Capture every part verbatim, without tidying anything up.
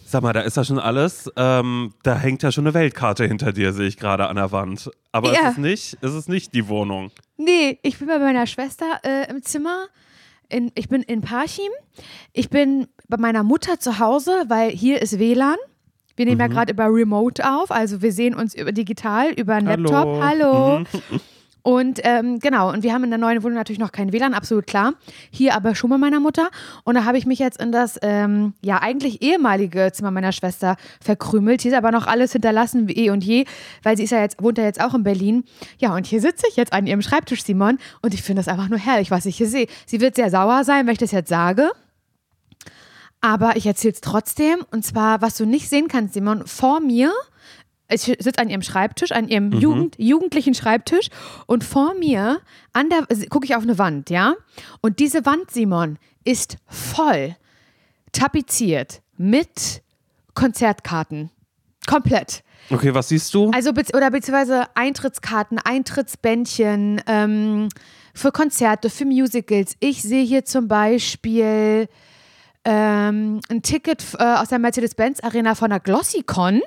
Sag mal, da ist ja schon alles, ähm, da hängt ja schon eine Weltkarte hinter dir, sehe ich gerade an der Wand. Aber ja. ist, es nicht, ist es nicht die Wohnung? Nee, ich bin bei meiner Schwester äh, im Zimmer. In, ich bin in Parchim. Ich bin bei meiner Mutter zu Hause, weil hier ist W L A N. Wir nehmen mhm. ja gerade über Remote auf, also wir sehen uns über digital, über einen Hallo. Laptop. Hallo. Mhm. Und ähm, genau, und wir haben in der neuen Wohnung natürlich noch kein W L A N, absolut klar. Hier aber schon bei meiner Mutter. Und da habe ich mich jetzt in das, ähm, ja eigentlich ehemalige Zimmer meiner Schwester verkrümelt. Hier ist aber noch alles hinterlassen wie eh und je, weil sie ist ja jetzt, wohnt ja jetzt auch in Berlin. Ja, und hier sitze ich jetzt an ihrem Schreibtisch, Simon, und ich finde das einfach nur herrlich, was ich hier sehe. Sie wird sehr sauer sein, wenn ich das jetzt sage. Aber ich erzähle es trotzdem. Und zwar, was du nicht sehen kannst, Simon, vor mir, ich sitze an ihrem Schreibtisch, an ihrem mhm. Jugend, jugendlichen Schreibtisch, und vor mir an der gucke ich auf eine Wand, ja? Und diese Wand, Simon, ist voll tapeziert mit Konzertkarten. Komplett. Okay, was siehst du? Also, be- oder beziehungsweise Eintrittskarten, Eintrittsbändchen ähm, für Konzerte, für Musicals. Ich sehe hier zum Beispiel Ähm, ein Ticket äh, aus der Mercedes-Benz-Arena von der Glossicon.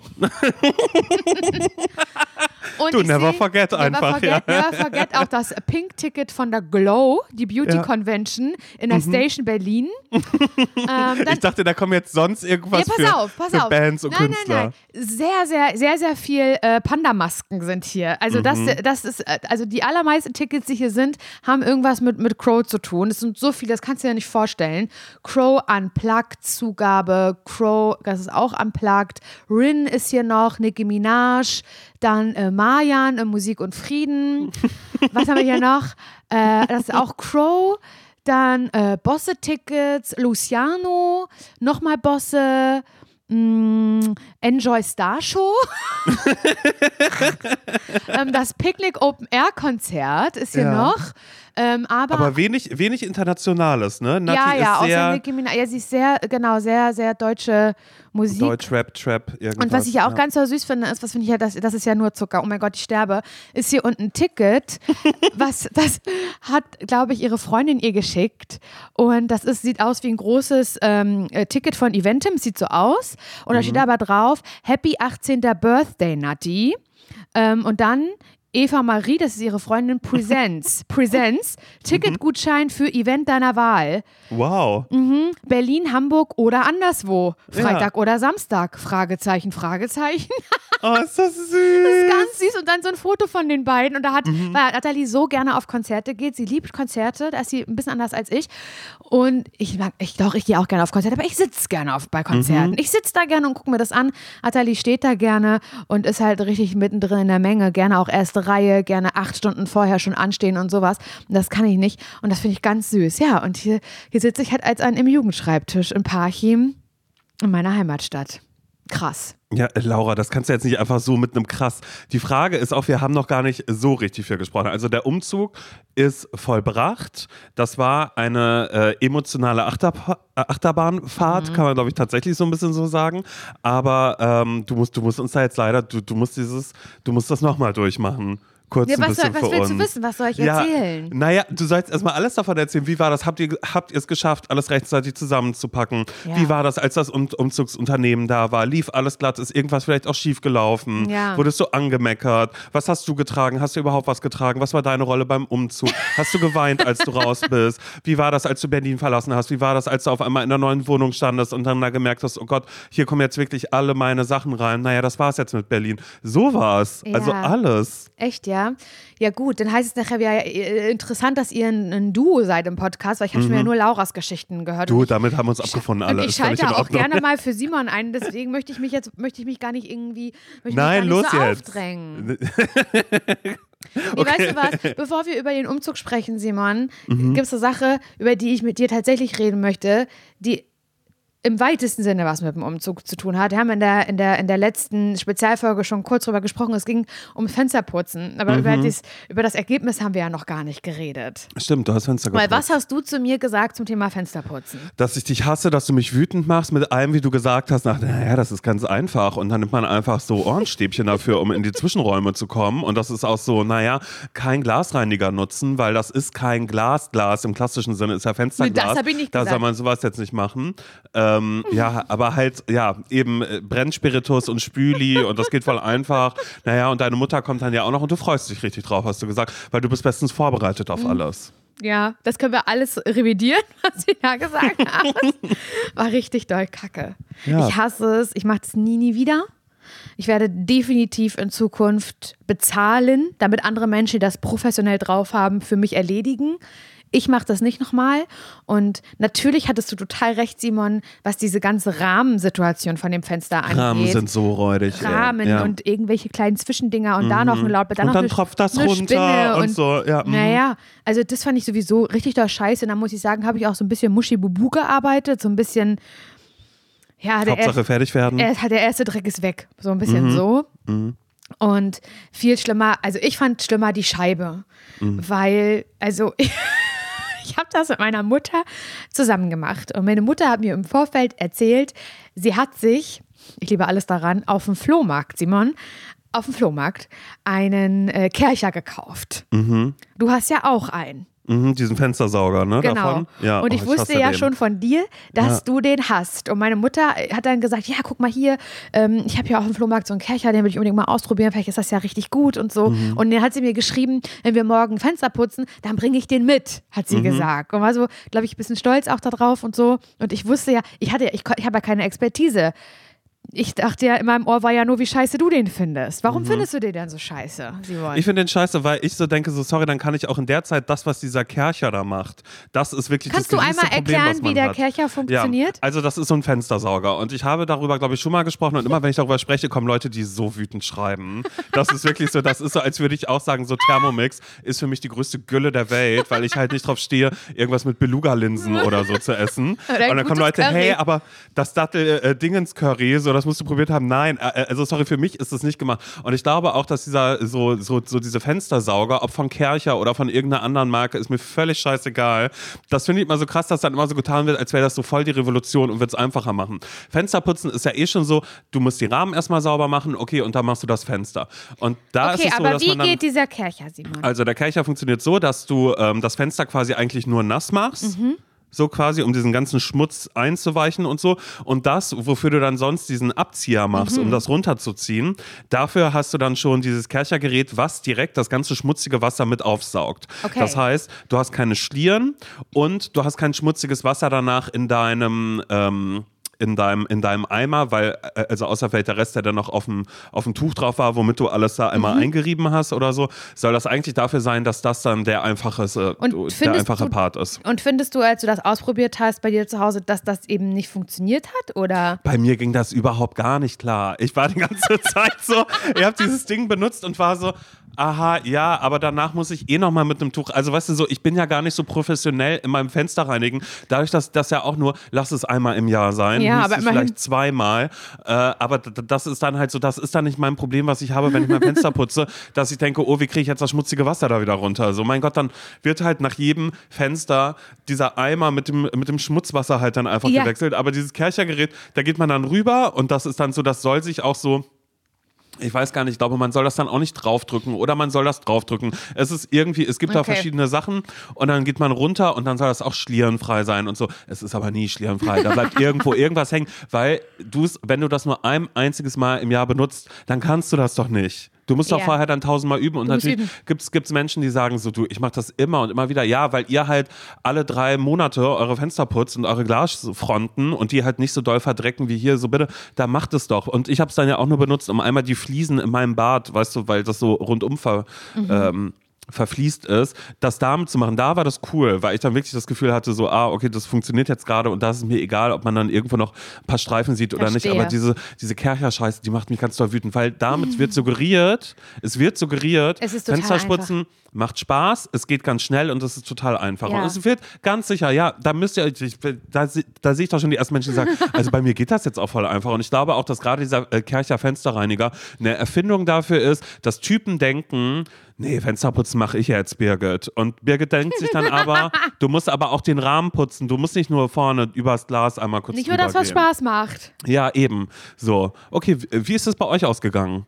Und du, never seh, forget never einfach. Forget, ja. Never forget auch das Pink-Ticket von der Glow, die Beauty ja. Convention in der mhm. Station Berlin. ähm, dann, ich dachte, da kommen jetzt sonst irgendwas nee, pass für, auf, pass für auf. Bands und nein, Künstler. Nein, nein, sehr, sehr, sehr, sehr viel äh, Panda-Masken sind hier. Also mhm. das, das ist, also die allermeisten Tickets, die hier sind, haben irgendwas mit, mit Crow zu tun. Es sind so viele, das kannst du dir nicht vorstellen. Crow Unplugged-Zugabe, Crow, das ist auch Unplugged. Rin ist hier noch, Nicki Minaj, dann äh, Marjan, äh, Musik und Frieden. Was haben wir hier noch? Äh, das ist auch Crow. Dann äh, Bosse-Tickets, Luciano, nochmal Bosse, mh, Enjoy Star Show. ähm, das Picnic Open Air Konzert ist hier ja. noch. Ähm, aber, aber wenig, wenig Internationales, ne? Nati ja, ja, ist sehr außer Nicki Minaj. Ja, sie ist sehr, genau, sehr, sehr deutsche Musik. Deutsch, Rap, Trap, irgendwas. Und was ich ja auch ja. ganz so süß finde, ist, was finde ich ja, das, das ist ja nur Zucker, oh mein Gott, ich sterbe, ist hier unten ein Ticket, was, das hat, glaube ich, ihre Freundin ihr geschickt, und das ist, sieht aus wie ein großes ähm, Ticket von Eventim, sieht so aus, und da mhm. steht aber drauf, Happy achtzehnter Birthday, Nati, ähm, und dann Eva Marie, das ist ihre Freundin, Presents. Presents. Ticketgutschein für Event deiner Wahl. Wow. Mhm. Berlin, Hamburg oder anderswo. Freitag ja. oder Samstag. Fragezeichen, Fragezeichen. Oh, ist das süß. Das ist ganz süß. Und dann so ein Foto von den beiden. Und da hat, mhm. weil Nathalie so gerne auf Konzerte geht. Sie liebt Konzerte. Da ist sie ein bisschen anders als ich. Und ich mag, ich glaube, ich gehe auch gerne auf Konzerte. Aber ich sitze gerne auf, bei Konzerten. Mhm. Ich sitze da gerne und gucke mir das an. Nathalie steht da gerne und ist halt richtig mittendrin in der Menge. Gerne auch erste Reihe. Gerne acht Stunden vorher schon anstehen und sowas. Und das kann ich nicht. Und das finde ich ganz süß. Ja, und hier, hier sitze ich halt als ein im Jugendschreibtisch in Parchim in meiner Heimatstadt. Krass. Ja, Laura, das kannst du jetzt nicht einfach so mit einem krass. Die Frage ist auch, wir haben noch gar nicht so richtig viel gesprochen. Also der Umzug ist vollbracht. Das war eine äh, emotionale Achterpa- Achterbahnfahrt, mhm. kann man, glaube ich, tatsächlich so ein bisschen so sagen. Aber ähm, du musst, du musst uns da jetzt leider, du, du musst dieses, du musst das nochmal durchmachen. Kurz ja, ein was, bisschen soll, was für willst uns. du wissen? Was soll ich ja, erzählen? Naja, du sollst erstmal alles davon erzählen. Wie war das? Habt ihr, habt ihr es geschafft, alles rechtzeitig zusammenzupacken? Ja. Wie war das, als das um- Umzugsunternehmen da war? Lief alles glatt? Ist irgendwas vielleicht auch schief gelaufen? Ja. Wurdest du angemeckert? Was hast du getragen? Hast du überhaupt was getragen? Was war deine Rolle beim Umzug? Hast du geweint, als du raus bist? Wie war das, als du Berlin verlassen hast? Wie war das, als du auf einmal in der neuen Wohnung standest und dann da gemerkt hast, oh Gott, hier kommen jetzt wirklich alle meine Sachen rein. Naja, das war's jetzt mit Berlin. So war's. Ja. Also alles. Echt, ja? Ja gut, dann heißt es nachher wieder äh, interessant, dass ihr ein, ein Duo seid im Podcast, weil ich habe Mhm. schon wieder nur Lauras Geschichten gehört. Du, ich, damit haben wir uns abgefunden alle. Und ich Ist völlig schalte in auch Ordnung. gerne mal für Simon ein, deswegen möchte ich mich jetzt möchte ich mich gar nicht irgendwie möchte Nein, mich los gar nicht so jetzt. aufdrängen. Okay. Nee, weißt du was, bevor wir über den Umzug sprechen, Simon, Mhm. gibt es eine Sache, über die ich mit dir tatsächlich reden möchte, die im weitesten Sinne was mit dem Umzug zu tun hat. Wir haben in der, in der, in der letzten Spezialfolge schon kurz drüber gesprochen. Es ging um Fensterputzen. Aber mhm. über, dies, über das Ergebnis haben wir ja noch gar nicht geredet. Stimmt, du hast Fenster geputzt. Weil was hast du zu mir gesagt zum Thema Fensterputzen? Dass ich dich hasse, dass du mich wütend machst mit allem, wie du gesagt hast. Nach, naja, das ist ganz einfach. Und dann nimmt man einfach so Ohrenstäbchen dafür, um in die Zwischenräume zu kommen. Und das ist auch so, naja, kein Glasreiniger nutzen, weil das ist kein Glas. Glas im klassischen Sinne ist ja Fensterglas. Das habe ich nicht da gesagt. soll man sowas jetzt nicht machen. Ähm, Ähm, ja, aber halt, ja, eben äh, Brennspiritus und Spüli und das geht voll einfach. Naja, und deine Mutter kommt dann ja auch noch und du freust dich richtig drauf, hast du gesagt, weil du bist bestens vorbereitet auf alles. Ja, das können wir alles revidieren, was sie da gesagt haben. War richtig doll kacke. Ja. Ich hasse es, ich mache das nie, nie wieder. Ich werde definitiv in Zukunft bezahlen, damit andere Menschen, die das professionell drauf haben, für mich erledigen. Ich mache das nicht nochmal. Und natürlich hattest du total recht, Simon, was diese ganze Rahmensituation von dem Fenster angeht. Rahmen sind so räudig. Rahmen ja. und irgendwelche kleinen Zwischendinger und mhm. da noch eine Laube, dann und noch dann eine, tropft das eine runter Spinne und, und so. Ja, naja, also das fand ich sowieso richtig doll scheiße. Und dann muss ich sagen, habe ich auch so ein bisschen Muschi-Bubu gearbeitet, so ein bisschen, ja, der, Hauptsache er, fertig werden. Er, der erste Dreck ist weg, so ein bisschen Mhm. so. Mhm. Und viel schlimmer, also ich fand schlimmer die Scheibe, Mhm. weil, also ich habe das mit meiner Mutter zusammen gemacht und meine Mutter hat mir im Vorfeld erzählt, sie hat sich, ich liebe alles daran, auf dem Flohmarkt, Simon, auf dem Flohmarkt einen äh, Kercher gekauft. Mhm. Du hast ja auch einen. Mhm, diesen Fenstersauger, ne? Genau. Davon? Ja, und ich oh, wusste hasse ja den. schon von dir, dass Ja. du den hast. Und meine Mutter hat dann gesagt, ja, guck mal hier, ähm, ich habe ja auch im Flohmarkt so einen Kercher, den will ich unbedingt mal ausprobieren, vielleicht ist das ja richtig gut und so. Mhm. Und dann hat sie mir geschrieben, wenn wir morgen Fenster putzen, dann bringe ich den mit, hat sie Mhm. gesagt. Und war so, glaube ich, ein bisschen stolz auch darauf und so. Und ich wusste ja, ich hatte, ich, ich habe ja keine Expertise. Ich dachte ja, in meinem Ohr war ja nur, wie scheiße du den findest. Warum Mhm. findest du den denn so scheiße, Simon? Ich finde den scheiße, weil ich so denke, so sorry, dann kann ich auch in der Zeit das, was dieser Kercher da macht, das ist wirklich Kannst das du geringste einmal Problem, erklären, was man wie der hat. Kercher funktioniert? Ja, also das ist so ein Fenstersauger und ich habe darüber, glaube ich, schon mal gesprochen und immer, wenn ich darüber spreche, kommen Leute, die so wütend schreiben. Das ist wirklich so, das ist so, als würde ich auch sagen, so Thermomix ist für mich die größte Gülle der Welt, weil ich halt nicht drauf stehe, irgendwas mit Beluga-Linsen oder so zu essen. Oder und dann kommen gutes Leute, Curry. hey, aber das Dattel-Dingens-Curry, so, das musst du probiert haben. Nein, also sorry, für mich ist das nicht gemacht. Und ich glaube auch, dass dieser, so, so, so diese Fenstersauger, ob von Kercher oder von irgendeiner anderen Marke, ist mir völlig scheißegal. Das finde ich immer so krass, dass dann immer so getan wird, als wäre das so voll die Revolution und wird es einfacher machen. Fensterputzen ist ja eh schon so, du musst die Rahmen erstmal sauber machen, okay, und dann machst du das Fenster. Und da Okay, ist es so, aber dass wie man dann, geht dieser Kercher, Simon? also der Kercher funktioniert so, dass du ähm, das Fenster quasi eigentlich nur nass machst. Mhm. So quasi, um diesen ganzen Schmutz einzuweichen und so. Und das, wofür du dann sonst diesen Abzieher machst, Mhm. um das runterzuziehen, dafür hast du dann schon dieses Kerchergerät, was direkt das ganze schmutzige Wasser mit aufsaugt. Okay. Das heißt, du hast keine Schlieren und du hast kein schmutziges Wasser danach in deinem... Ähm, In deinem, in deinem Eimer, weil, also außer vielleicht der Rest, der dann noch auf dem, auf dem Tuch drauf war, womit du alles da einmal Mhm. eingerieben hast oder so, soll das eigentlich dafür sein, dass das dann der einfache, Und der findest einfache du- Part ist. Und findest du, als du das ausprobiert hast bei dir zu Hause, dass das eben nicht funktioniert hat? Oder? Bei mir ging das überhaupt gar nicht klar. Ich war die ganze Zeit so, ich habe dieses Ding benutzt und war so, aha, ja, aber danach muss ich eh nochmal mit einem Tuch, also weißt du so, ich bin ja gar nicht so professionell in meinem Fenster reinigen, dadurch, dass das ja auch nur, lass es einmal im Jahr sein, Ja, höchstens aber immerhin. vielleicht zweimal, äh, aber d- d- das ist dann halt so, das ist dann nicht mein Problem, was ich habe, wenn ich mein Fenster putze, dass ich denke, oh, wie kriege ich jetzt das schmutzige Wasser da wieder runter? So, mein Gott, dann wird halt nach jedem Fenster dieser Eimer mit dem, mit dem Schmutzwasser halt dann einfach Ja. gewechselt, aber dieses Kerchergerät, da geht man dann rüber und das ist dann so, das soll sich auch so, ich weiß gar nicht, ich glaube, man soll das dann auch nicht draufdrücken oder man soll das draufdrücken. Es ist irgendwie, es gibt da Okay. verschiedene Sachen und dann geht man runter und dann soll das auch schlierenfrei sein und so. Es ist aber nie schlierenfrei. Da bleibt irgendwo irgendwas hängen, weil du es, wenn du das nur ein einziges Mal im Jahr benutzt, dann kannst du das doch nicht. Du musst doch Ja. vorher dann tausendmal üben und Du musst natürlich üben. gibt's gibt's Menschen, die sagen so, du, ich mache das immer und immer wieder. Ja, weil ihr halt alle drei Monate eure Fenster putzt und eure Glasfronten und die halt nicht so doll verdrecken wie hier, so bitte, da macht es doch. Und ich habe es dann ja auch nur benutzt, um einmal die Fliesen in meinem Bad, weißt du, weil das so rundum ver, Mhm. ähm, verfließt ist, das damit zu machen, da war das cool, weil ich dann wirklich das Gefühl hatte, so, ah, okay, das funktioniert jetzt gerade und da ist es mir egal, ob man dann irgendwo noch ein paar Streifen sieht oder nicht, Verstehe. aber diese, diese Kercher-Scheiße, die macht mich ganz doll wütend, weil damit wird suggeriert, es wird suggeriert, Es ist total Fenstersputzen macht Spaß, es geht ganz schnell und es ist total einfach. Ja. Und es wird ganz sicher, ja, da müsst ihr, ich, da, se- da sehe ich doch schon die ersten Menschen, die sagen, also bei mir geht das jetzt auch voll einfach. Und ich glaube auch, dass gerade dieser äh, Kercher Fensterreiniger eine Erfindung dafür ist, dass Typen denken, nee, Fensterputzen mache ich jetzt, Birgit. Und Birgit denkt sich dann aber, du musst aber auch den Rahmen putzen, du musst nicht nur vorne übers Glas einmal kurz Nicht nur das, was drüber gehen. Spaß macht. Ja, eben. So. Okay, w- wie ist es bei euch ausgegangen?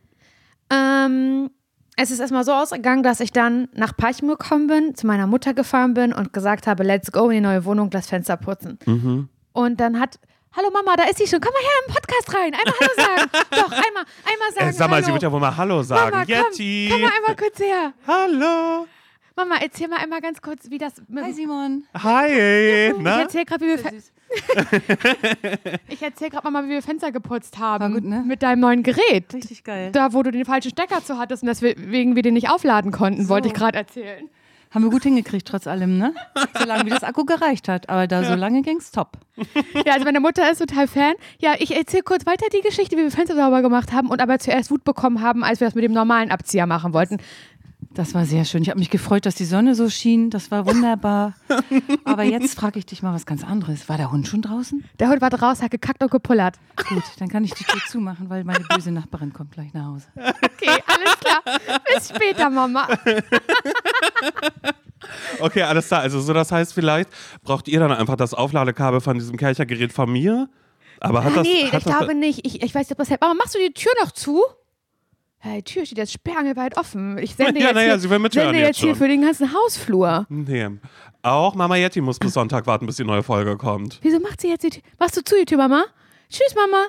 Ähm, es ist erstmal so ausgegangen, dass ich dann nach Parchim gekommen bin, zu meiner Mutter gefahren bin und gesagt habe, let's go in die neue Wohnung, das Fenster putzen. Mhm. Und dann hat, Hallo Mama, da ist sie schon. Komm mal her im Podcast rein. Einmal Hallo sagen. Doch, einmal, einmal sagen. Äh, sag mal, Hallo. sie wird ja wohl mal Hallo sagen. Mama, Yeti. komm, komm mal einmal kurz her. Hallo. Mama, erzähl mal einmal ganz kurz, wie das... Mit Hi Simon. Hi. Ich Na? erzähl gerade, wie wir... Fe- ich erzähl gerade mal, wie wir Fenster geputzt haben. War gut, ne? Mit deinem neuen Gerät. Richtig geil. Da, wo du den falschen Stecker zu hattest und deswegen wir den nicht aufladen konnten, So. wollte ich gerade erzählen. Haben wir gut hingekriegt, trotz allem, ne? Solange wie das Akku gereicht hat. Aber da so lange ging's top. Ja, also meine Mutter ist total Fan. Ja, ich erzähle kurz weiter die Geschichte, wie wir Fenster sauber gemacht haben und aber zuerst Wut bekommen haben, als wir das mit dem normalen Abzieher machen wollten. Das war sehr schön. Ich habe mich gefreut, dass die Sonne so schien. Das war wunderbar. Aber jetzt frage ich dich mal was ganz anderes. War der Hund schon draußen? Der Hund war draußen, hat gekackt und gepullert. Gut, dann kann ich die Tür zumachen, weil meine böse Nachbarin kommt gleich nach Hause. Okay, alles klar. Bis später, Mama. Okay, alles klar. Also so, das heißt, vielleicht braucht ihr dann einfach das Aufladekabel von diesem Kercher-Gerät von mir. Aber hat das... Nee, hat ich das glaube nicht. Ich, ich weiß nicht, ob das hält. Mama, machst du die Tür noch zu? Ja, die Tür steht jetzt sperrangelweit offen. Ich sende Ja, jetzt, naja, hier, sie will mithören sende jetzt jetzt hier schon. für den ganzen Hausflur. Nee. Auch Mama Yeti muss bis Sonntag warten, bis die neue Folge kommt. Wieso macht sie jetzt die Tür? Machst du zu, die Tür, Mama? Tschüss, Mama.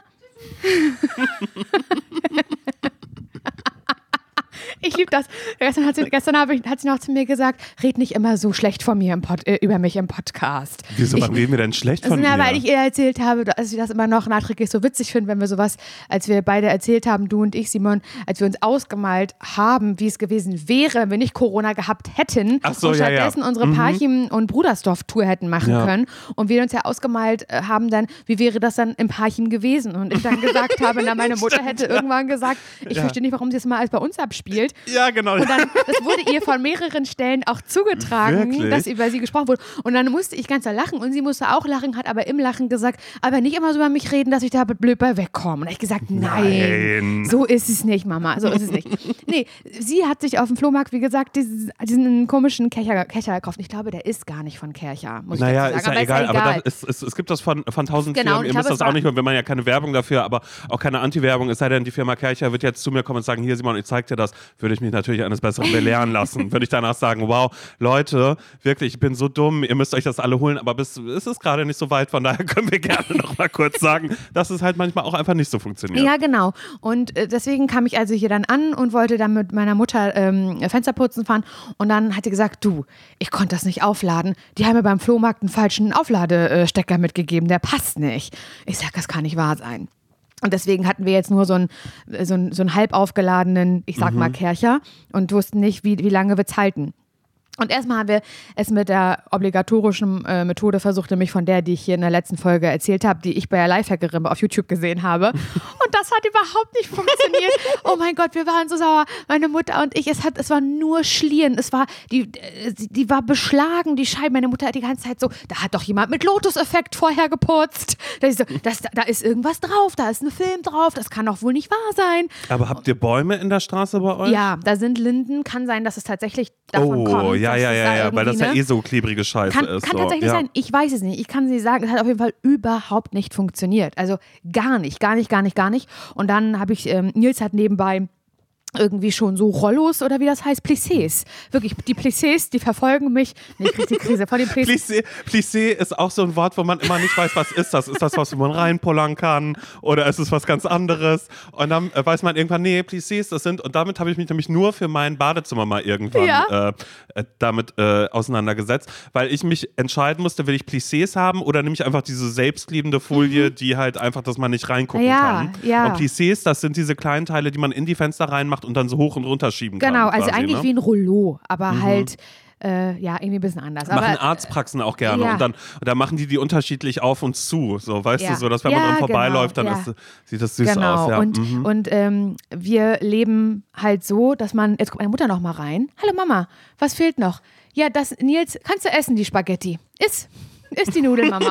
Ich liebe das. Gestern, hat sie, gestern habe ich, hat sie noch zu mir gesagt, red nicht immer so schlecht von mir im Pod, äh, über mich im Podcast. Wieso, ich, wann reden wir denn schlecht von also, na, dir? weil ich ihr erzählt habe, dass ich das immer noch nachträglich so witzig finde, wenn wir sowas, als wir beide erzählt haben, du und ich, Simon, als wir uns ausgemalt haben, wie es gewesen wäre, wenn wir nicht Corona gehabt hätten Ach so, und ja, ja. stattdessen unsere Parchim- und Brudersdorf-Tour hätten machen Ja. können. Und wir uns ja ausgemalt äh, haben dann, wie wäre das dann im Parchim gewesen? Und ich dann gesagt habe, na, meine Mutter hätte irgendwann gesagt, ich Ja. verstehe nicht, warum sie es mal als bei uns abspielt. Ja, genau. Und dann, das wurde ihr von mehreren Stellen auch zugetragen, Wirklich? dass über sie gesprochen wurde. Und dann musste ich ganz doll lachen und sie musste auch lachen, hat aber im Lachen gesagt, aber nicht immer so über mich reden, dass ich da blöd bei wegkomme. Und da hab ich gesagt, nein, Nein. so ist es nicht, Mama, so ist es nicht. Nee, sie hat sich auf dem Flohmarkt, wie gesagt, diesen, diesen komischen Kercher, Kercher gekauft. Ich glaube, der ist gar nicht von Kercher, muss Naja, ich dazu ist sagen. ja aber egal, ist ja aber egal. das ist, es, es gibt das von, von tausend Genau, und Firmen. Ihr ich müsst glaube, das es auch war- nicht, wir machen ja keine Werbung dafür, aber auch keine Anti-Werbung, es sei denn, die Firma Kercher wird jetzt zu mir kommen und sagen, hier Simon, ich zeig dir das, würde ich mich natürlich eines Besseren belehren lassen. Würde ich danach sagen, wow, Leute, wirklich, ich bin so dumm, ihr müsst euch das alle holen, aber bis, es ist gerade nicht so weit, von daher können wir gerne noch mal kurz sagen, dass es halt manchmal auch einfach nicht so funktioniert. Ja, genau. Und äh, deswegen kam ich also hier dann an und wollte dann mit meiner Mutter ähm, Fenster putzen fahren. Und dann hat sie gesagt, du, ich konnte das nicht aufladen. Die haben mir beim Flohmarkt einen falschen Aufladestecker mitgegeben, der passt nicht. Ich sag, das kann nicht wahr sein. Und deswegen hatten wir jetzt nur so einen, so einen, so einen halb aufgeladenen, ich sag mal, Kercher und wussten nicht, wie, wie lange wir es halten. Und erstmal haben wir es mit der obligatorischen äh, Methode versucht, nämlich von der, die ich hier in der letzten Folge erzählt habe, die ich bei der Lifehackerin auf YouTube gesehen habe. Und das hat überhaupt nicht funktioniert. Oh mein Gott, wir waren so sauer. Meine Mutter und ich, es, hat, es war nur Schlieren. Es war, die, äh, die war beschlagen, die Scheibe. Meine Mutter hat die ganze Zeit so, da hat doch jemand mit Lotus-Effekt vorher geputzt. Da ist, so, das, da ist irgendwas drauf, da ist ein Film drauf, das kann doch wohl nicht wahr sein. Aber habt ihr Bäume in der Straße bei euch? Ja, da sind Linden, kann sein, dass es tatsächlich davon Oh, kommt. ja, dass ja, es ja, da ja, weil das ja irgendwie, eh so klebrige Scheiße Kann, ist. kann so. tatsächlich ja. sein. Ich weiß es nicht. Ich kann sie sagen, es hat auf jeden Fall überhaupt nicht funktioniert. Also gar nicht, gar nicht, gar nicht, gar nicht. Und dann habe ich, ähm, Nils hat nebenbei irgendwie schon so Rollos oder wie das heißt, Plissés. Wirklich, die Plissés, die verfolgen mich. Nee, ich krieg die Krise von den Plissés. Plissé, Plissé ist auch so ein Wort, wo man immer nicht weiß, was ist das? Ist das was, wo man reinpullern kann? Oder ist es was ganz anderes? Und dann äh, weiß man irgendwann, nee, Plissés, das sind, und damit habe ich mich nämlich nur für mein Badezimmer mal irgendwann Ja. äh, äh, damit äh, auseinandergesetzt, weil ich mich entscheiden musste, will ich Plissés haben oder nehme ich einfach diese selbstliebende Folie, die halt einfach, dass man nicht reingucken Ja, kann. ja. Und Plissés, das sind diese kleinen Teile, die man in die Fenster reinmacht und dann so hoch und runter schieben kann. Genau, also quasi, eigentlich ne? wie ein Rollo, aber halt, äh, ja, irgendwie ein bisschen anders. Machen aber, Arztpraxen auch gerne ja. und dann, und dann machen die die unterschiedlich auf und zu, so, weißt Ja. du, so, dass wenn Ja, man dran vorbeiläuft, genau, dann ja. ist, sieht das süß Genau, aus. Ja. und, mhm. und ähm, wir leben halt so, dass man, jetzt kommt meine Mutter noch mal rein. Hallo Mama, was fehlt noch? Ja, das, Nils, kannst du essen, die Spaghetti? Iss, iss die Nudeln, Mama.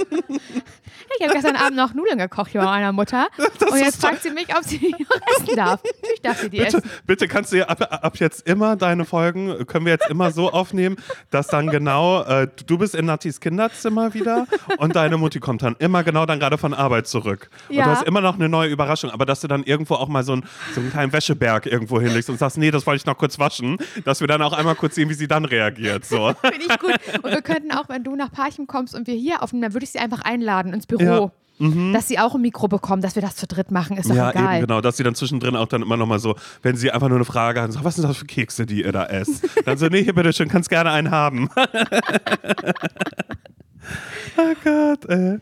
Ich habe gestern Abend noch Nudeln gekocht hier bei meiner Mutter. Das und jetzt ist fragt sie mich, ob sie die noch essen darf. Natürlich darf sie die Bitte, essen. bitte kannst du ja ab, ab jetzt immer deine Folgen, können wir jetzt immer so aufnehmen, dass dann genau, äh, du bist in Nattis Kinderzimmer wieder und deine Mutti kommt dann immer genau dann gerade von Arbeit zurück. Und Ja. du hast immer noch eine neue Überraschung, aber dass du dann irgendwo auch mal so, ein, so einen kleinen Wäscheberg irgendwo hinlegst und sagst, nee, das wollte ich noch kurz waschen, dass wir dann auch einmal kurz sehen, wie sie dann reagiert. So. Finde ich gut. Und wir könnten auch, wenn du nach Parchim kommst und wir hier aufnehmen, dann würde ich sie einfach einladen ins Büro. Ja. Mhm. Dass sie auch ein Mikro bekommen, dass wir das zu dritt machen, ist doch ja, egal. eben genau, dass sie dann zwischendrin auch dann immer nochmal so, wenn sie einfach nur eine Frage haben, so, was sind das für Kekse, die ihr da esst? Dann so, nee, hier bitteschön, kannst gerne einen haben. Oh Gott, ey.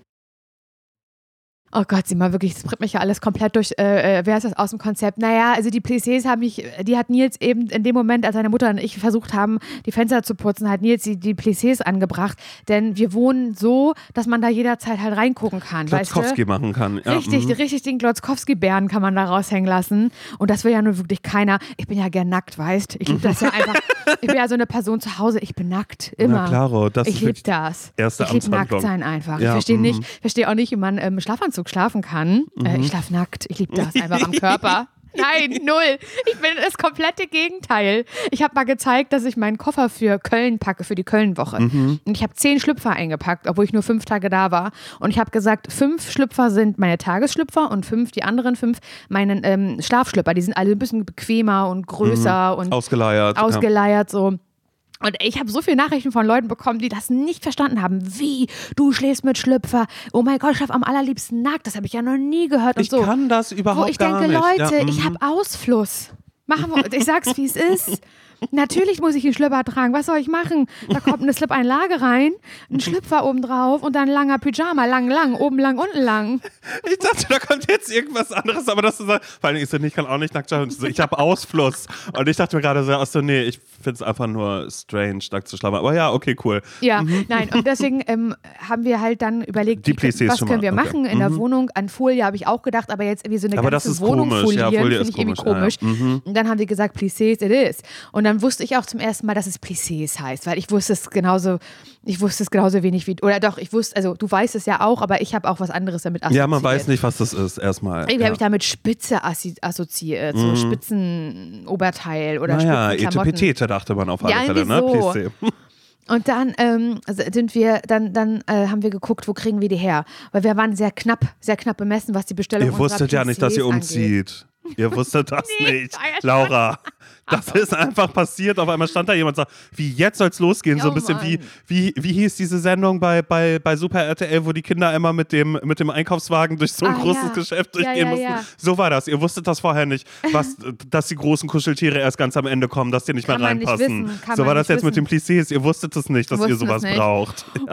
Oh Gott, sieh mal wirklich, das bringt mich ja alles komplett durch, äh, wer ist das aus dem Konzept? Naja, also die Plissés haben mich, die hat Nils eben in dem Moment, als seine Mutter und ich versucht haben, die Fenster zu putzen, hat Nils die, die Plissés angebracht, denn wir wohnen so, dass man da jederzeit halt reingucken kann, Klotzkowski weißt du? machen kann. Ja, richtig, mhm. richtig den Klotzkowski-Bären kann man da raushängen lassen und das will ja nur wirklich keiner. Ich bin ja gern nackt, weißt? Ich liebe das ja einfach. Ich bin ja so eine Person zu Hause, ich bin nackt, immer. Na klaro, das ich ist liebe das. erste ich liebe nackt Amtshandlung. sein einfach. Ja, ich verstehe mhm. nicht, verstehe auch nicht, wie man im ähm, Schlafanzug schlafen kann. Mhm. Äh, ich schlafe nackt. Ich liebe das einfach am Körper. Nein, null. Ich bin das komplette Gegenteil. Ich habe mal gezeigt, dass ich meinen Koffer für Köln packe, für die Köln-Woche. Mhm. Und ich habe zehn Schlüpfer eingepackt, obwohl ich nur fünf Tage da war. Und ich habe gesagt, fünf Schlüpfer sind meine Tagesschlüpfer und fünf, die anderen fünf, meine ähm, Schlafschlüpfer. Die sind alle ein bisschen bequemer und größer Mhm. und ausgeleiert. ausgeleiert so. Und ich habe so viele Nachrichten von Leuten bekommen, die das nicht verstanden haben. Wie? Du schläfst mit Schlüpfer? Oh mein Gott, ich schlafe am allerliebsten nackt. Das habe ich ja noch nie gehört und Ich so. kann das überhaupt Wo ich gar denke, nicht. Leute, Ja, ich mhm. habe Ausfluss. Machen wir, ich sag's, wie es ist. Natürlich muss ich einen Schlüpper tragen. Was soll ich machen? Da kommt eine Slip-Einlage rein, ein Schlüpfer oben drauf und dann ein langer Pyjama. Lang, lang, oben lang, unten lang. Ich dachte, da kommt jetzt irgendwas anderes, aber das ist so, vor allem, ich so, nee, ich kann auch nicht nackt schlafen. So, ich habe Ausfluss. Und ich dachte mir gerade so, ach so, nee, ich finde es einfach nur strange, nackt zu schlafen. Aber ja, okay, cool. Ja, nein, und deswegen ähm, haben wir halt dann überlegt, Die wie, Plissés was schon können mal, wir okay. machen in der Mhm. Wohnung. An Folie habe ich auch gedacht, aber jetzt irgendwie so eine Aber ganze das ist Wohnung komisch. Ja, folieren, Folie finde ist ich irgendwie komisch, komisch. ja, ja. Mhm. Und dann haben wir gesagt, Plissés it is. Und dann wusste ich auch zum ersten Mal, dass es Plissés heißt, weil ich wusste es genauso, ich wusste es genauso wenig wie, oder doch, ich wusste, also du weißt es ja auch, aber ich habe auch was anderes damit assoziiert. Ja, man weiß nicht, was das ist, erstmal. Irgendwie ja. habe ich damit Spitze assi- assoziiert, so Spitzenoberteil oder Naja, Spitzenklamotten. Etepetete dachte man auf alle Ja, Fälle, ne? irgendwie so. Plissé. Und dann ähm, sind wir, dann, dann äh, haben wir geguckt, wo kriegen wir die her? Weil wir waren sehr knapp, sehr knapp bemessen, was die Bestellung Ihr wusstet ja nicht, dass ihr Plissés angeht. umzieht. Ihr wusstet das Nee, nicht, war ja Laura. Das ist einfach passiert. Auf einmal stand da jemand und sagt, wie jetzt soll's losgehen? So ein Oh bisschen Mann. wie, wie, wie hieß diese Sendung bei, bei, bei Super R T L, wo die Kinder immer mit dem, mit dem Einkaufswagen durch so ein Ah, großes ja. Geschäft Ja, durchgehen ja, mussten. ja. So war das. Ihr wusstet das vorher nicht, was, dass die großen Kuscheltiere erst ganz am Ende kommen, dass die nicht Kann mehr man nicht reinpassen. wissen, kann so man war das nicht jetzt mit den Plissés. Ihr wusstet es nicht, dass ihr Wussten es sowas nicht. braucht. Ja.